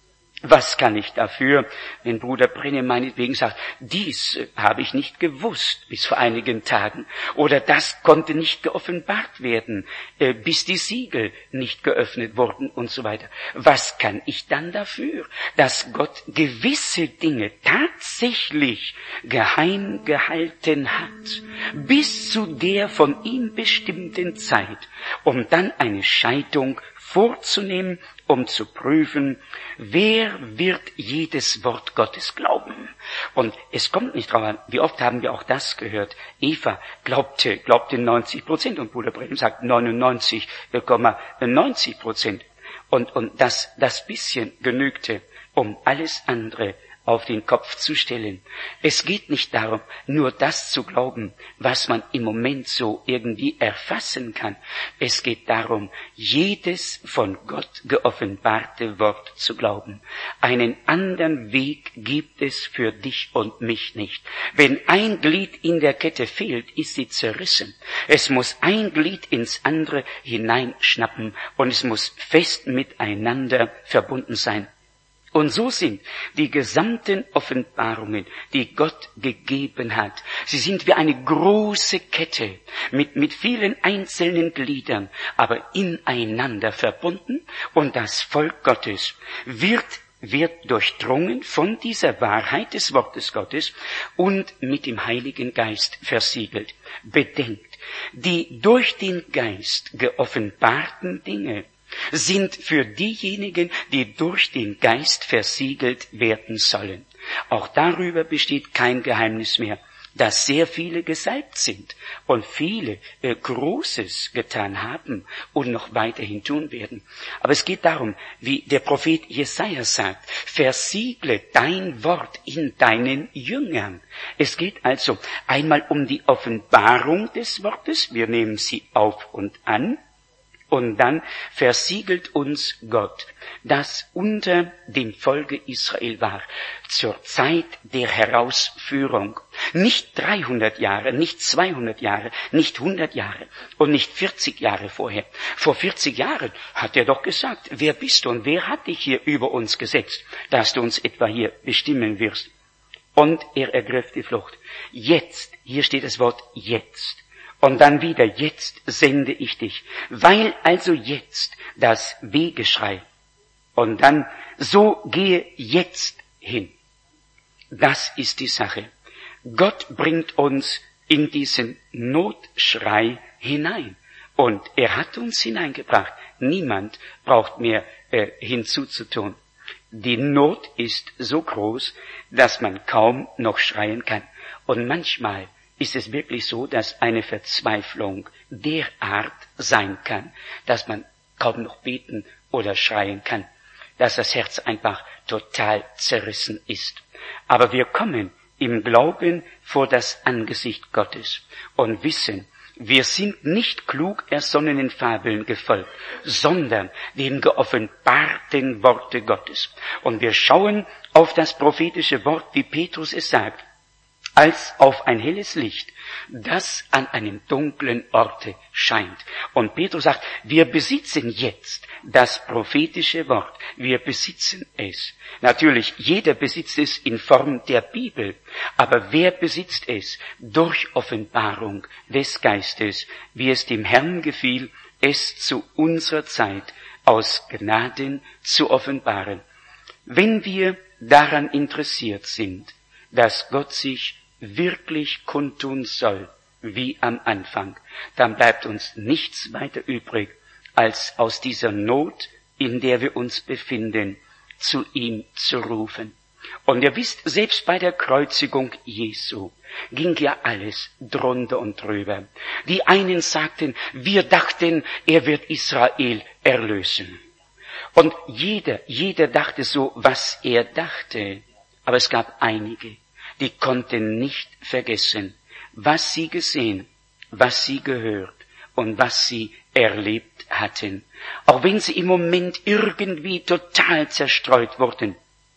Was kann ich dafür, wenn Bruder Brennem meinetwegen sagt, dies habe ich nicht gewusst bis vor einigen Tagen oder das konnte nicht geoffenbart werden, äh, bis die Siegel nicht geöffnet wurden und so weiter. Was kann ich dann dafür, dass Gott gewisse Dinge tatsächlich geheim gehalten hat, bis zu der von ihm bestimmten Zeit, um dann eine Scheidung vorzunehmen, um zu prüfen, wer wird jedes Wort Gottes glauben. Und es kommt nicht drauf an, wie oft haben wir auch das gehört. Eva glaubte, glaubte neunzig Prozent und Bruder Brennem sagt neunundneunzig Komma neunzig Prozent. Und, und das, das bisschen genügte, um alles andere auf den Kopf zu stellen. Es geht nicht darum, nur das zu glauben, was man im Moment so irgendwie erfassen kann. Es geht darum, jedes von Gott geoffenbarte Wort zu glauben. Einen anderen Weg gibt es für dich und mich nicht. Wenn ein Glied in der Kette fehlt, ist sie zerrissen. Es muss ein Glied ins andere hineinschnappen und es muss fest miteinander verbunden sein. Und so sind die gesamten Offenbarungen, die Gott gegeben hat. Sie sind wie eine große Kette mit, mit vielen einzelnen Gliedern, aber ineinander verbunden. Und das Volk Gottes wird, wird durchdrungen von dieser Wahrheit des Wortes Gottes und mit dem Heiligen Geist versiegelt. Bedenkt, die durch den Geist geoffenbarten Dinge sind für diejenigen, die durch den Geist versiegelt werden sollen. Auch darüber besteht kein Geheimnis mehr, dass sehr viele gesalbt sind und viele äh, Großes getan haben und noch weiterhin tun werden. Aber es geht darum, wie der Prophet Jesaja sagt, versiegle dein Wort in deinen Jüngern. Es geht also einmal um die Offenbarung des Wortes, wir nehmen sie auf und an. Und dann versiegelt uns Gott, dass unter dem Volke Israel war, zur Zeit der Herausführung, nicht dreihundert Jahre, nicht zweihundert Jahre, nicht hundert Jahre und nicht vierzig Jahre vorher. Vor vierzig Jahren hat er doch gesagt, wer bist du und wer hat dich hier über uns gesetzt, dass du uns etwa hier bestimmen wirst? Und er ergriff die Flucht. Jetzt, hier steht das Wort jetzt. Und dann wieder, jetzt sende ich dich, weil also jetzt das Wehgeschrei. Und dann, so gehe jetzt hin. Das ist die Sache. Gott bringt uns in diesen Notschrei hinein. Und er hat uns hineingebracht. Niemand braucht mehr äh, hinzuzutun. Die Not ist so groß, dass man kaum noch schreien kann. Und manchmal ist es wirklich so, dass eine Verzweiflung derart sein kann, dass man kaum noch beten oder schreien kann, dass das Herz einfach total zerrissen ist. Aber wir kommen im Glauben vor das Angesicht Gottes und wissen, wir sind nicht klug ersonnenen Fabeln gefolgt, sondern dem geoffenbarten Worte Gottes. Und wir schauen auf das prophetische Wort, wie Petrus es sagt, als auf ein helles Licht, das an einem dunklen Orte scheint. Und Petrus sagt, wir besitzen jetzt das prophetische Wort. Wir besitzen es. Natürlich, jeder besitzt es in Form der Bibel. Aber wer besitzt es? Durch Offenbarung des Geistes, wie es dem Herrn gefiel, es zu unserer Zeit aus Gnaden zu offenbaren. Wenn wir daran interessiert sind, dass Gott sich wirklich kundtun soll, wie am Anfang, dann bleibt uns nichts weiter übrig, als aus dieser Not, in der wir uns befinden, zu ihm zu rufen. Und ihr wisst, selbst bei der Kreuzigung Jesu ging ja alles drunter und drüber. Die einen sagten, wir dachten, er wird Israel erlösen. Und jeder, jeder dachte so, was er dachte. Aber es gab einige, die konnten nicht vergessen, was sie gesehen, was sie gehört und was sie erlebt hatten. Auch wenn sie im Moment irgendwie total zerstreut wurden.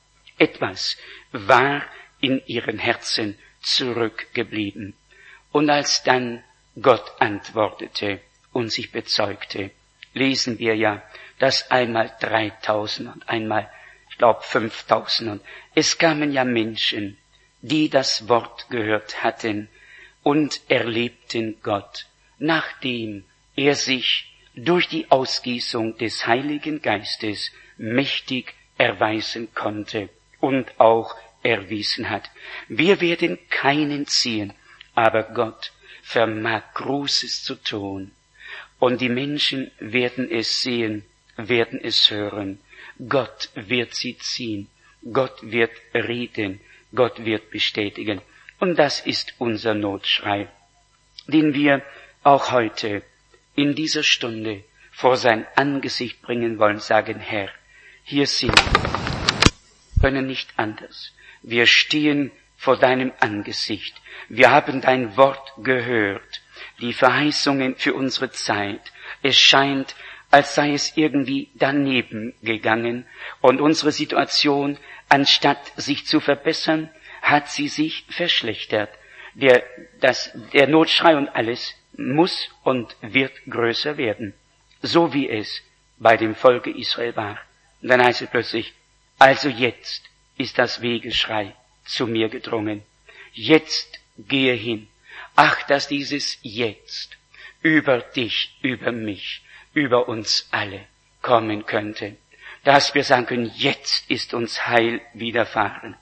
Etwas war in ihren Herzen zurückgeblieben. Und als dann Gott antwortete und sich bezeugte, lesen wir ja, dass einmal dreitausend und einmal, ich glaube, fünftausend und es kamen ja Menschen, die das Wort gehört hatten und erlebten Gott, nachdem er sich durch die Ausgießung des Heiligen Geistes mächtig erweisen konnte und auch erwiesen hat. Wir werden keinen ziehen, aber Gott vermag Großes zu tun. Und die Menschen werden es sehen, werden es hören. Gott wird sie ziehen. Gott wird reden. Gott wird bestätigen. Und das ist unser Notschrei, den wir auch heute in dieser Stunde vor sein Angesicht bringen wollen, sagen, Herr, hier sind wir, können nicht anders. Wir stehen vor deinem Angesicht. Wir haben dein Wort gehört, die Verheißungen für unsere Zeit. Es scheint, als sei es irgendwie daneben gegangen und unsere Situation, anstatt sich zu verbessern, hat sie sich verschlechtert. Der, das, der Notschrei und alles muss und wird größer werden, so wie es bei dem Volke Israel war. Und dann heißt es plötzlich, also jetzt ist das Wehgeschrei zu mir gedrungen. Jetzt gehe hin. Ach, dass dieses Jetzt über dich, über mich, über uns alle kommen könnte. Dass wir sagen können, jetzt ist uns Heil widerfahren.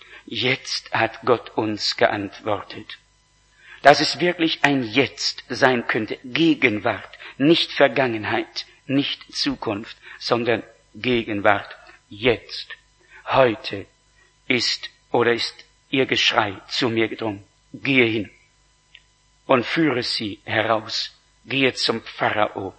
Jetzt hat Gott uns geantwortet. Dass es wirklich ein Jetzt sein könnte, Gegenwart, nicht Vergangenheit, nicht Zukunft, sondern Gegenwart, jetzt, heute ist oder ist ihr Geschrei zu mir gedrungen. Gehe hin und führe sie heraus. Gehe zum Pharao.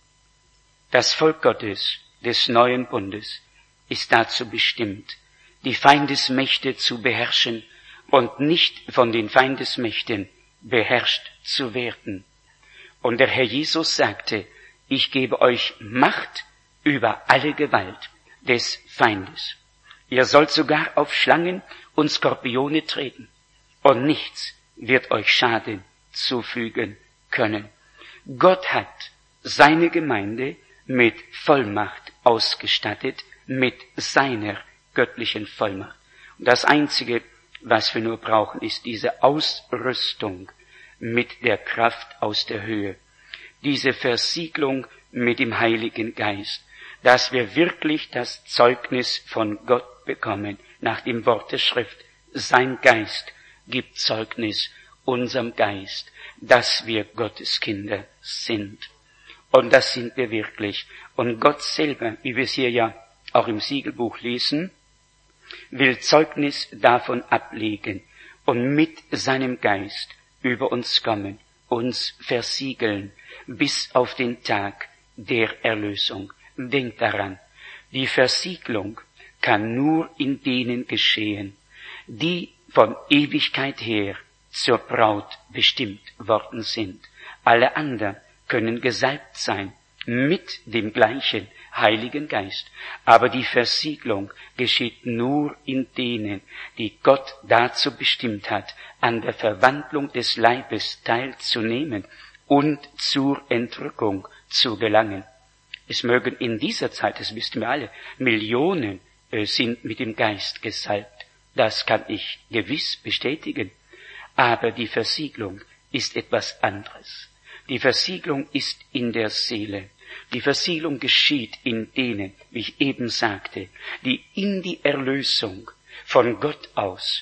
Das Volk Gottes des neuen Bundes ist dazu bestimmt, die Feindesmächte zu beherrschen und nicht von den Feindesmächten beherrscht zu werden. Und der Herr Jesus sagte, ich gebe euch Macht über alle Gewalt des Feindes. Ihr sollt sogar auf Schlangen und Skorpione treten, und nichts wird euch Schaden zufügen können. Gott hat seine Gemeinde mit Vollmacht ausgestattet, mit seiner göttlichen Vollmacht. Und das Einzige, was wir nur brauchen, ist diese Ausrüstung mit der Kraft aus der Höhe, diese Versiegelung mit dem Heiligen Geist, dass wir wirklich das Zeugnis von Gott bekommen, nach dem Wort der Schrift. Sein Geist gibt Zeugnis unserem Geist, dass wir Gottes Kinder sind. Und das sind wir wirklich. Und Gott selber, wie wir es hier ja auch im Siegelbuch lesen, will Zeugnis davon ablegen und mit seinem Geist über uns kommen, uns versiegeln, bis auf den Tag der Erlösung. Denkt daran, die Versiegelung kann nur in denen geschehen, die von Ewigkeit her zur Braut bestimmt worden sind. Alle anderen können gesalbt sein mit dem gleichen Heiligen Geist. Aber die Versiegelung geschieht nur in denen, die Gott dazu bestimmt hat, an der Verwandlung des Leibes teilzunehmen und zur Entrückung zu gelangen. Es mögen in dieser Zeit, das wissen wir alle, Millionen äh, sind mit dem Geist gesalbt. Das kann ich gewiss bestätigen. Aber die Versiegelung ist etwas anderes. Die Versiegelung ist in der Seele. Die Versiegelung geschieht in denen, wie ich eben sagte, die in die Erlösung von Gott aus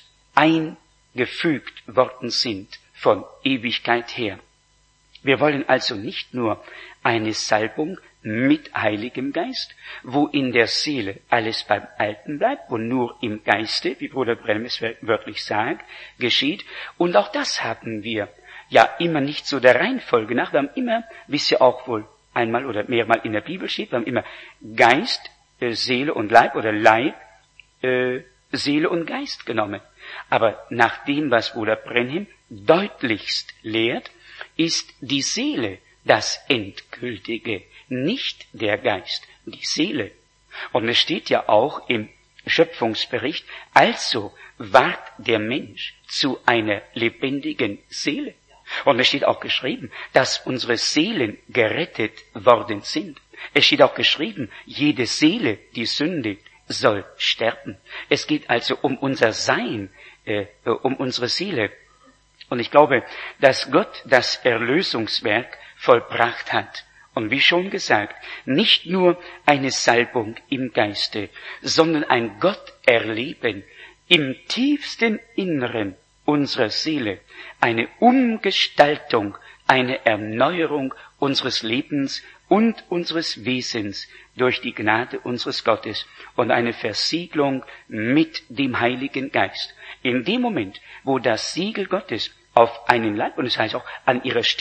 eingefügt worden sind, von Ewigkeit her. Wir wollen also nicht nur eine Salbung mit Heiligem Geist, wo in der Seele alles beim Alten bleibt, wo nur im Geiste, wie Bruder Branham es wörtlich sagt, geschieht. Und auch das haben wir ja immer nicht so der Reihenfolge nach. Wir haben immer, wisst ihr auch wohl, einmal oder mehrmal in der Bibel steht, wir haben immer Geist, äh, Seele und Leib oder Leib, äh, Seele und Geist genommen. Aber nach dem, was Bruder Branham deutlichst lehrt, ist die Seele das Endgültige, nicht der Geist, die Seele. Und es steht ja auch im Schöpfungsbericht, also ward der Mensch zu einer lebendigen Seele. Und es steht auch geschrieben, dass unsere Seelen gerettet worden sind. Es steht auch geschrieben, jede Seele, die sündigt, soll sterben. Es geht also um unser Sein, äh, um unsere Seele. Und ich glaube, dass Gott das Erlösungswerk vollbracht hat. Und wie schon gesagt, nicht nur eine Salbung im Geiste, sondern ein Gotterleben im tiefsten Inneren unserer Seele, eine Umgestaltung, eine Erneuerung unseres Lebens und unseres Wesens durch die Gnade unseres Gottes und eine Versiegelung mit dem Heiligen Geist. In dem Moment, wo das Siegel Gottes auf einen Leib, und es heißt auch an ihrer Stirn,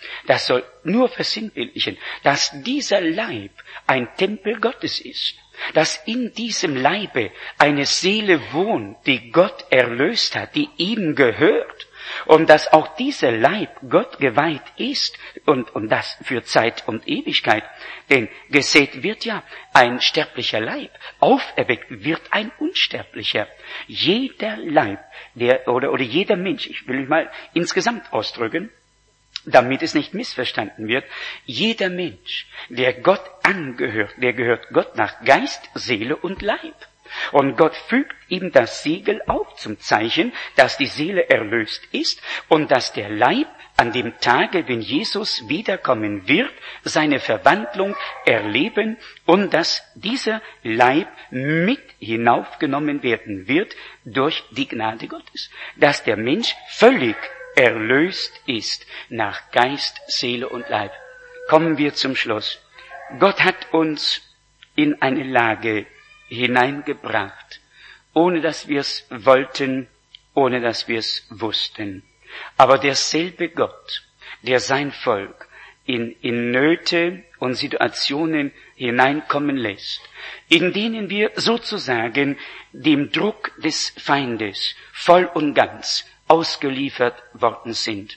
Das soll nur versinnbildlichen, dass dieser Leib ein Tempel Gottes ist, dass in diesem Leibe eine Seele wohnt, die Gott erlöst hat, die ihm gehört, und dass auch dieser Leib Gott geweiht ist, und, und das für Zeit und Ewigkeit. Denn gesät wird ja ein sterblicher Leib, auferweckt wird ein unsterblicher. Jeder Leib, der, oder, oder jeder Mensch, ich will mal insgesamt ausdrücken, damit es nicht missverstanden wird, jeder Mensch, der Gott angehört, der gehört Gott nach Geist, Seele und Leib. Und Gott fügt ihm das Siegel auf zum Zeichen, dass die Seele erlöst ist und dass der Leib an dem Tage, wenn Jesus wiederkommen wird, seine Verwandlung erleben und dass dieser Leib mit hinaufgenommen werden wird durch die Gnade Gottes. Dass der Mensch völlig erlöst ist nach Geist, Seele und Leib. Kommen wir zum Schluss. Gott hat uns in eine Lage hineingebracht, ohne dass wir es wollten, ohne dass wir es wussten. Aber derselbe Gott, der sein Volk in, in Nöte und Situationen hineinkommen lässt, in denen wir sozusagen dem Druck des Feindes voll und ganz ausgeliefert worden sind.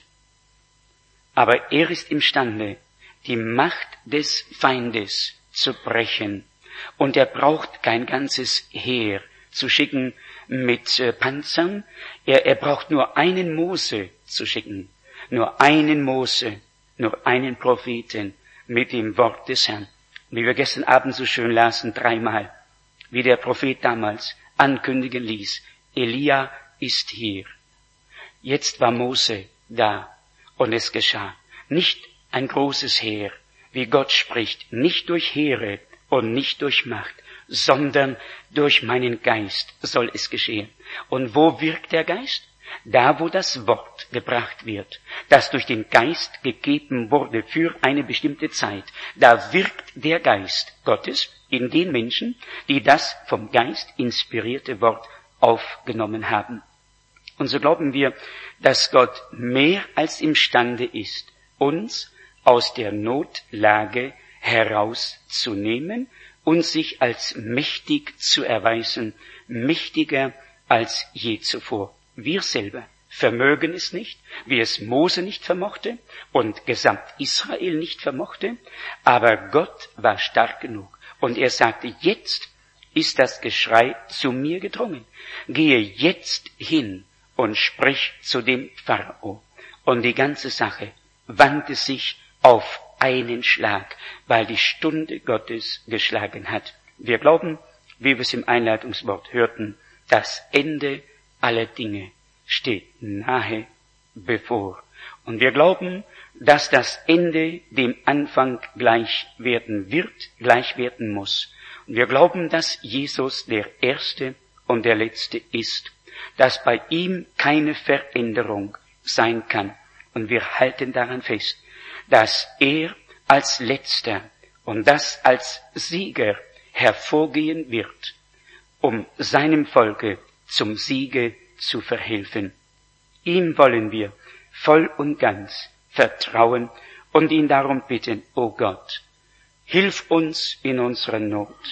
Aber er ist imstande, die Macht des Feindes zu brechen. Und er braucht kein ganzes Heer zu schicken mit äh, Panzern. Er, er braucht nur einen Mose zu schicken. Nur einen Mose, nur einen Propheten mit dem Wort des Herrn. Wie wir gestern Abend so schön lasen, dreimal, wie der Prophet damals ankündigen ließ, Elia ist hier. Jetzt war Mose da und es geschah. Nicht ein großes Heer, wie Gott spricht, nicht durch Heere und nicht durch Macht, sondern durch meinen Geist soll es geschehen. Und wo wirkt der Geist? Da, wo das Wort gebracht wird, das durch den Geist gegeben wurde für eine bestimmte Zeit, da wirkt der Geist Gottes in den Menschen, die das vom Geist inspirierte Wort aufgenommen haben. Und so glauben wir, dass Gott mehr als imstande ist, uns aus der Notlage herauszunehmen und sich als mächtig zu erweisen, mächtiger als je zuvor. Wir selber vermögen es nicht, wie es Mose nicht vermochte und gesamt Israel nicht vermochte, aber Gott war stark genug und er sagte, jetzt ist das Geschrei zu mir gedrungen. Gehe jetzt hin und sprich zu dem Pharao. Und die ganze Sache wandte sich auf einen Schlag, weil die Stunde Gottes geschlagen hat. Wir glauben, wie wir es im Einleitungswort hörten, das Ende aller Dinge steht nahe bevor. Und wir glauben, dass das Ende dem Anfang gleich werden wird, gleich werden muss. Und wir glauben, dass Jesus der Erste und der Letzte ist, dass bei ihm keine Veränderung sein kann. Und wir halten daran fest, dass er als Letzter und das als Sieger hervorgehen wird, um seinem Volke zum Siege zu verhelfen. Ihm wollen wir voll und ganz vertrauen und ihn darum bitten, o Gott, hilf uns in unserer Not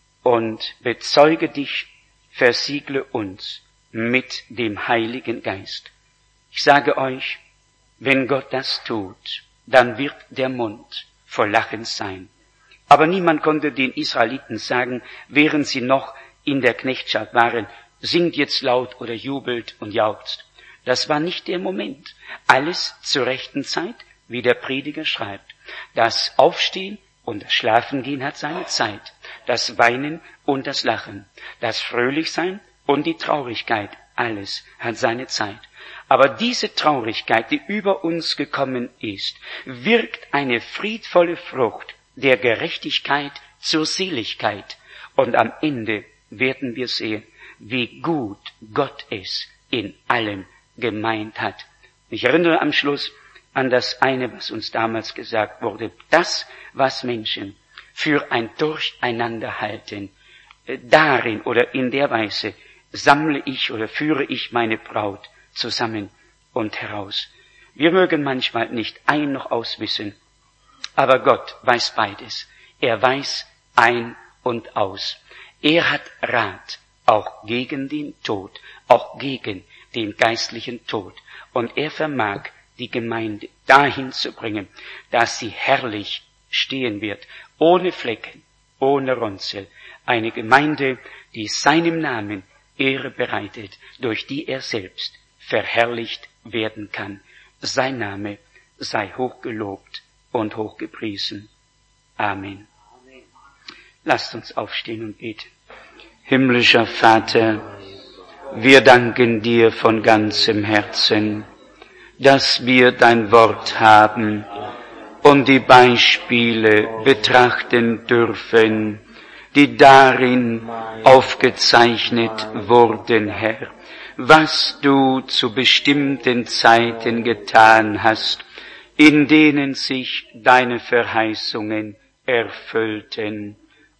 und bezeuge dich, versiegle uns mit dem Heiligen Geist. Ich sage euch, wenn Gott das tut, dann wird der Mund voll Lachen sein. Aber niemand konnte den Israeliten sagen, während sie noch in der Knechtschaft waren, singt jetzt laut oder jubelt und jauchzt. Das war nicht der Moment. Alles zur rechten Zeit, wie der Prediger schreibt. Das Aufstehen und das Schlafengehen hat seine Zeit. Das Weinen und das Lachen. Das Fröhlichsein und die Traurigkeit, alles hat seine Zeit. Aber diese Traurigkeit, die über uns gekommen ist, wirkt eine friedvolle Frucht der Gerechtigkeit zur Seligkeit. Und am Ende werden wir sehen, wie gut Gott es in allem gemeint hat. Ich erinnere am Schluss an das eine, was uns damals gesagt wurde. Das, was Menschen für ein Durcheinander halten, darin oder in der Weise sammle ich oder führe ich meine Braut zusammen und heraus. Wir mögen manchmal nicht ein noch aus wissen, aber Gott weiß beides. Er weiß ein und aus. Er hat Rat, auch gegen den Tod, auch gegen den geistlichen Tod. Und er vermag, die Gemeinde dahin zu bringen, dass sie herrlich stehen wird, ohne Flecken, ohne Runzel. Eine Gemeinde, die seinem Namen Ehre bereitet, durch die er selbst verherrlicht werden kann. Sein Name sei hochgelobt und hochgepriesen. Amen. Lasst uns aufstehen und beten. Himmlischer Vater, wir danken dir von ganzem Herzen, dass wir dein Wort haben und die Beispiele betrachten dürfen, die darin aufgezeichnet wurden, Herr, was du zu bestimmten Zeiten getan hast, in denen sich deine Verheißungen erfüllten.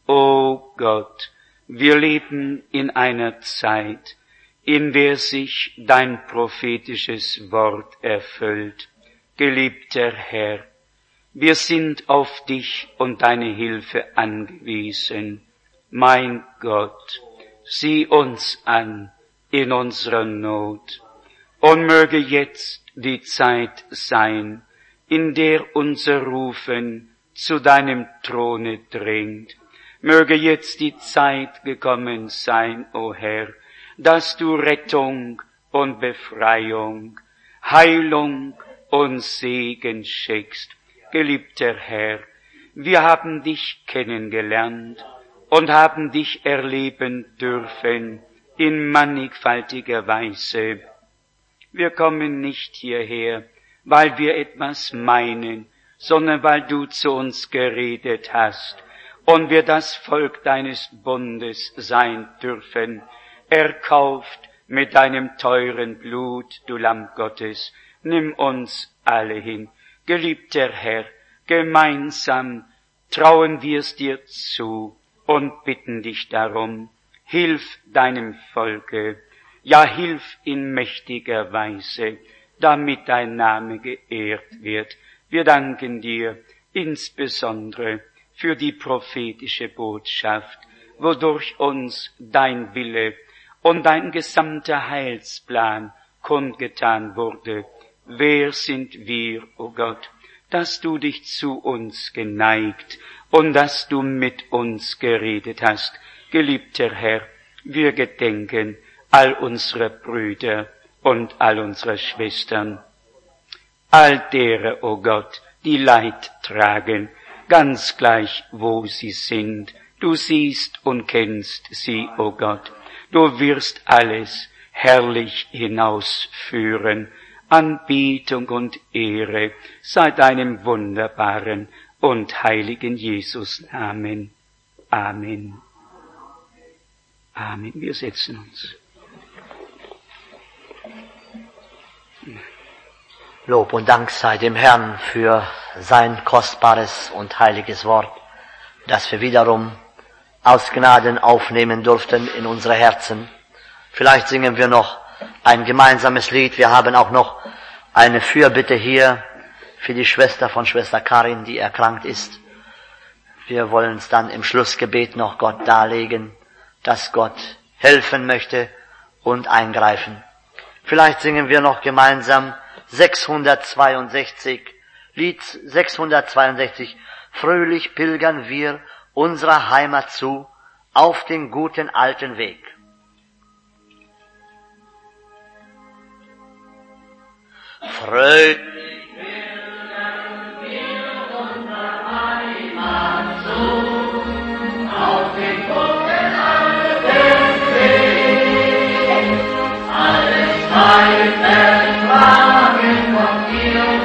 O Gott, wir leben in einer Zeit, in der sich dein prophetisches Wort erfüllt. Geliebter Herr, wir sind auf dich und deine Hilfe angewiesen. Mein Gott, sieh uns an in unserer Not und möge jetzt die Zeit sein, in der unser Rufen zu deinem Throne dringt. Möge jetzt die Zeit gekommen sein, o Herr, dass du Rettung und Befreiung, Heilung und Segen schickst. Geliebter Herr, wir haben dich kennengelernt und haben dich erleben dürfen in mannigfaltiger Weise. Wir kommen nicht hierher, weil wir etwas meinen, sondern weil du zu uns geredet hast und wir das Volk deines Bundes sein dürfen, erkauft mit deinem teuren Blut, du Lamm Gottes. Nimm uns alle hin. Geliebter Herr, gemeinsam trauen wir es dir zu und bitten dich darum, hilf deinem Volke, ja hilf in mächtiger Weise, damit dein Name geehrt wird. Wir danken dir insbesondere für die prophetische Botschaft, wodurch uns dein Wille und dein gesamter Heilsplan kundgetan wurde. Wer sind wir, o oh Gott, dass du dich zu uns geneigt und dass du mit uns geredet hast. Geliebter Herr, wir gedenken all unserer Brüder und all unserer Schwestern, all derer, o oh Gott, die Leid tragen, ganz gleich, wo sie sind. Du siehst und kennst sie, o oh Gott. Du wirst alles herrlich hinausführen. Anbetung und Ehre sei deinem wunderbaren und heiligen Jesus Namen. Amen. Amen. Wir setzen uns. Lob und Dank sei dem Herrn für sein kostbares und heiliges Wort, das wir wiederum aus Gnaden aufnehmen durften in unsere Herzen. Vielleicht singen wir noch ein gemeinsames Lied. Wir haben auch noch eine Fürbitte hier für die Schwester von Schwester Karin, die erkrankt ist. Wir wollen es dann im Schlussgebet noch Gott darlegen, dass Gott helfen möchte und eingreifen. Vielleicht singen wir noch gemeinsam sechshundertzweiundsechzig, Lied sechshundertzweiundsechzig. Fröhlich pilgern wir unserer Heimat zu, auf den guten alten Weg. Fröhlich pilgern wir unserer Heimat zu, auf den guten alten Weg. Alles Heil vertragen von dir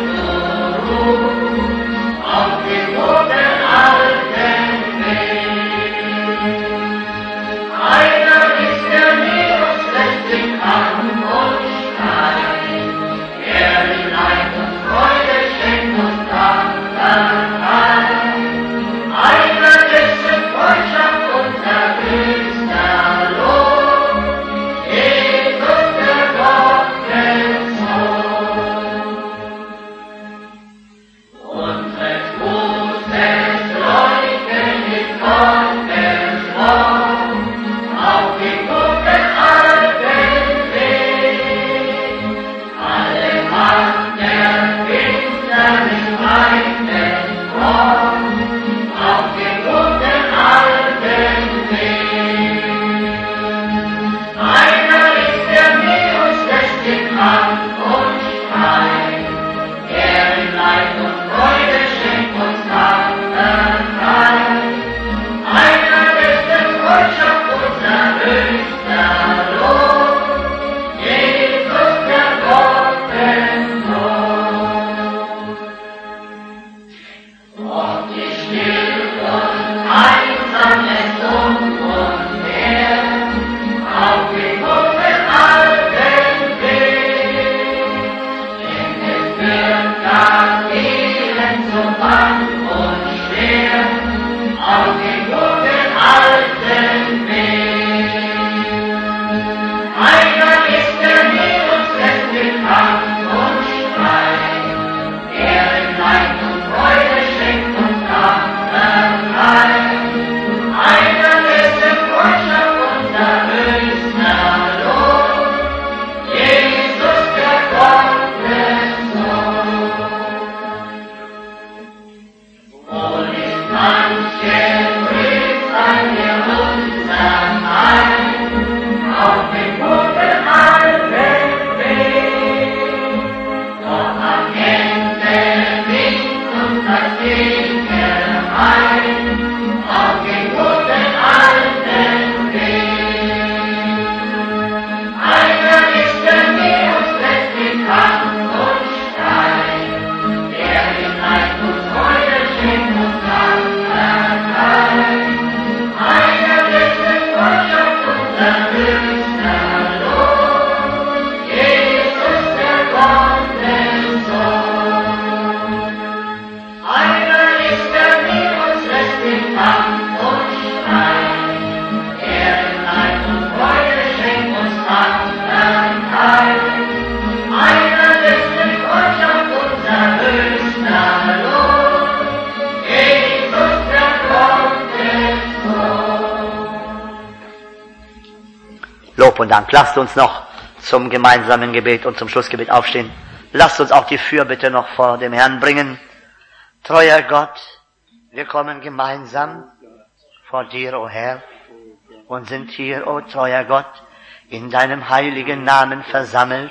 zu, auf den guten alten Weg. Einer ist der Virus, lässt sich an und steigt. Leid und Freude schenkt uns Dankbarkeit. Einer dessen Freundschaft unser höchster Lohn, Jesus der Gottes Lob und Dank. Lasst uns noch zum gemeinsamen Gebet und zum Schlussgebet aufstehen. Lasst uns auch die Fürbitte noch vor dem Herrn bringen. Treuer Gott, wir kommen gemeinsam vor dir, o Herr, und sind hier, o treuer Gott, in deinem heiligen Namen versammelt.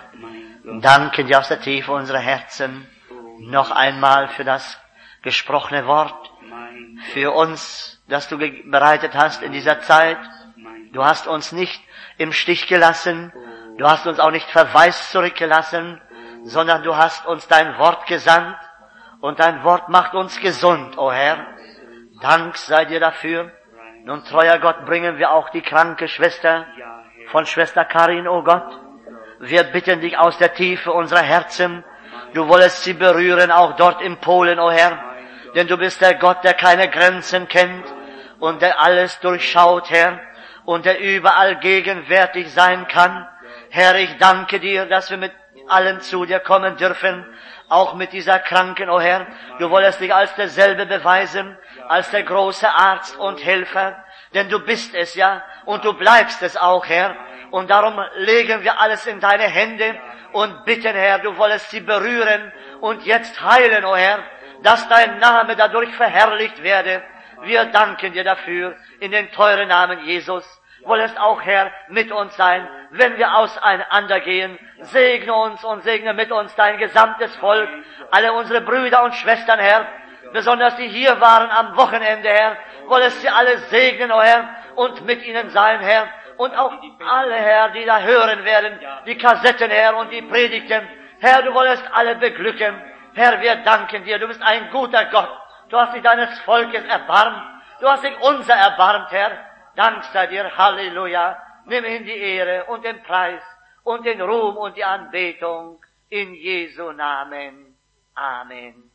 Danken dir aus der Tiefe unserer Herzen noch einmal für das gesprochene Wort, für uns, das du bereitet hast in dieser Zeit. Du hast uns nicht im Stich gelassen, du hast uns auch nicht verwaist zurückgelassen, sondern du hast uns dein Wort gesandt und dein Wort macht uns gesund, o Herr. Dank sei dir dafür. Nun, treuer Gott, bringen wir auch die kranke Schwester von Schwester Karin, o Gott. Wir bitten dich aus der Tiefe unserer Herzen, du wolltest sie berühren, auch dort in Polen, o Herr. Denn du bist der Gott, der keine Grenzen kennt und der alles durchschaut, Herr, und der überall gegenwärtig sein kann. Herr, ich danke dir, dass wir mit allen zu dir kommen dürfen, auch mit dieser Kranken, o Herr. Du wolltest dich als derselbe beweisen, als der große Arzt und Helfer, denn du bist es ja und du bleibst es auch, Herr. Und darum legen wir alles in deine Hände und bitten, Herr, du wolltest sie berühren und jetzt heilen, o Herr, dass dein Name dadurch verherrlicht werde. Wir danken dir dafür in den teuren Namen Jesus. Wolltest auch, Herr, mit uns sein, wenn wir auseinandergehen. Segne uns und segne mit uns dein gesamtes Volk, alle unsere Brüder und Schwestern, Herr, besonders die hier waren am Wochenende, Herr. Wolltest sie alle segnen, o Herr, und mit ihnen sein, Herr. Und auch alle, Herr, die da hören werden, die Kassetten, Herr, und die Predigten. Herr, du wolltest alle beglücken. Herr, wir danken dir, du bist ein guter Gott. Du hast dich deines Volkes erbarmt. Du hast dich unser erbarmt, Herr. Dank sei dir, Halleluja. Nimm hin die Ehre und den Preis und den Ruhm und die Anbetung in Jesu Namen. Amen.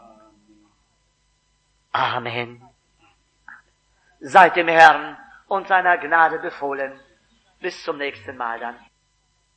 Amen. Seid dem Herrn und seiner Gnade befohlen. Bis zum nächsten Mal dann.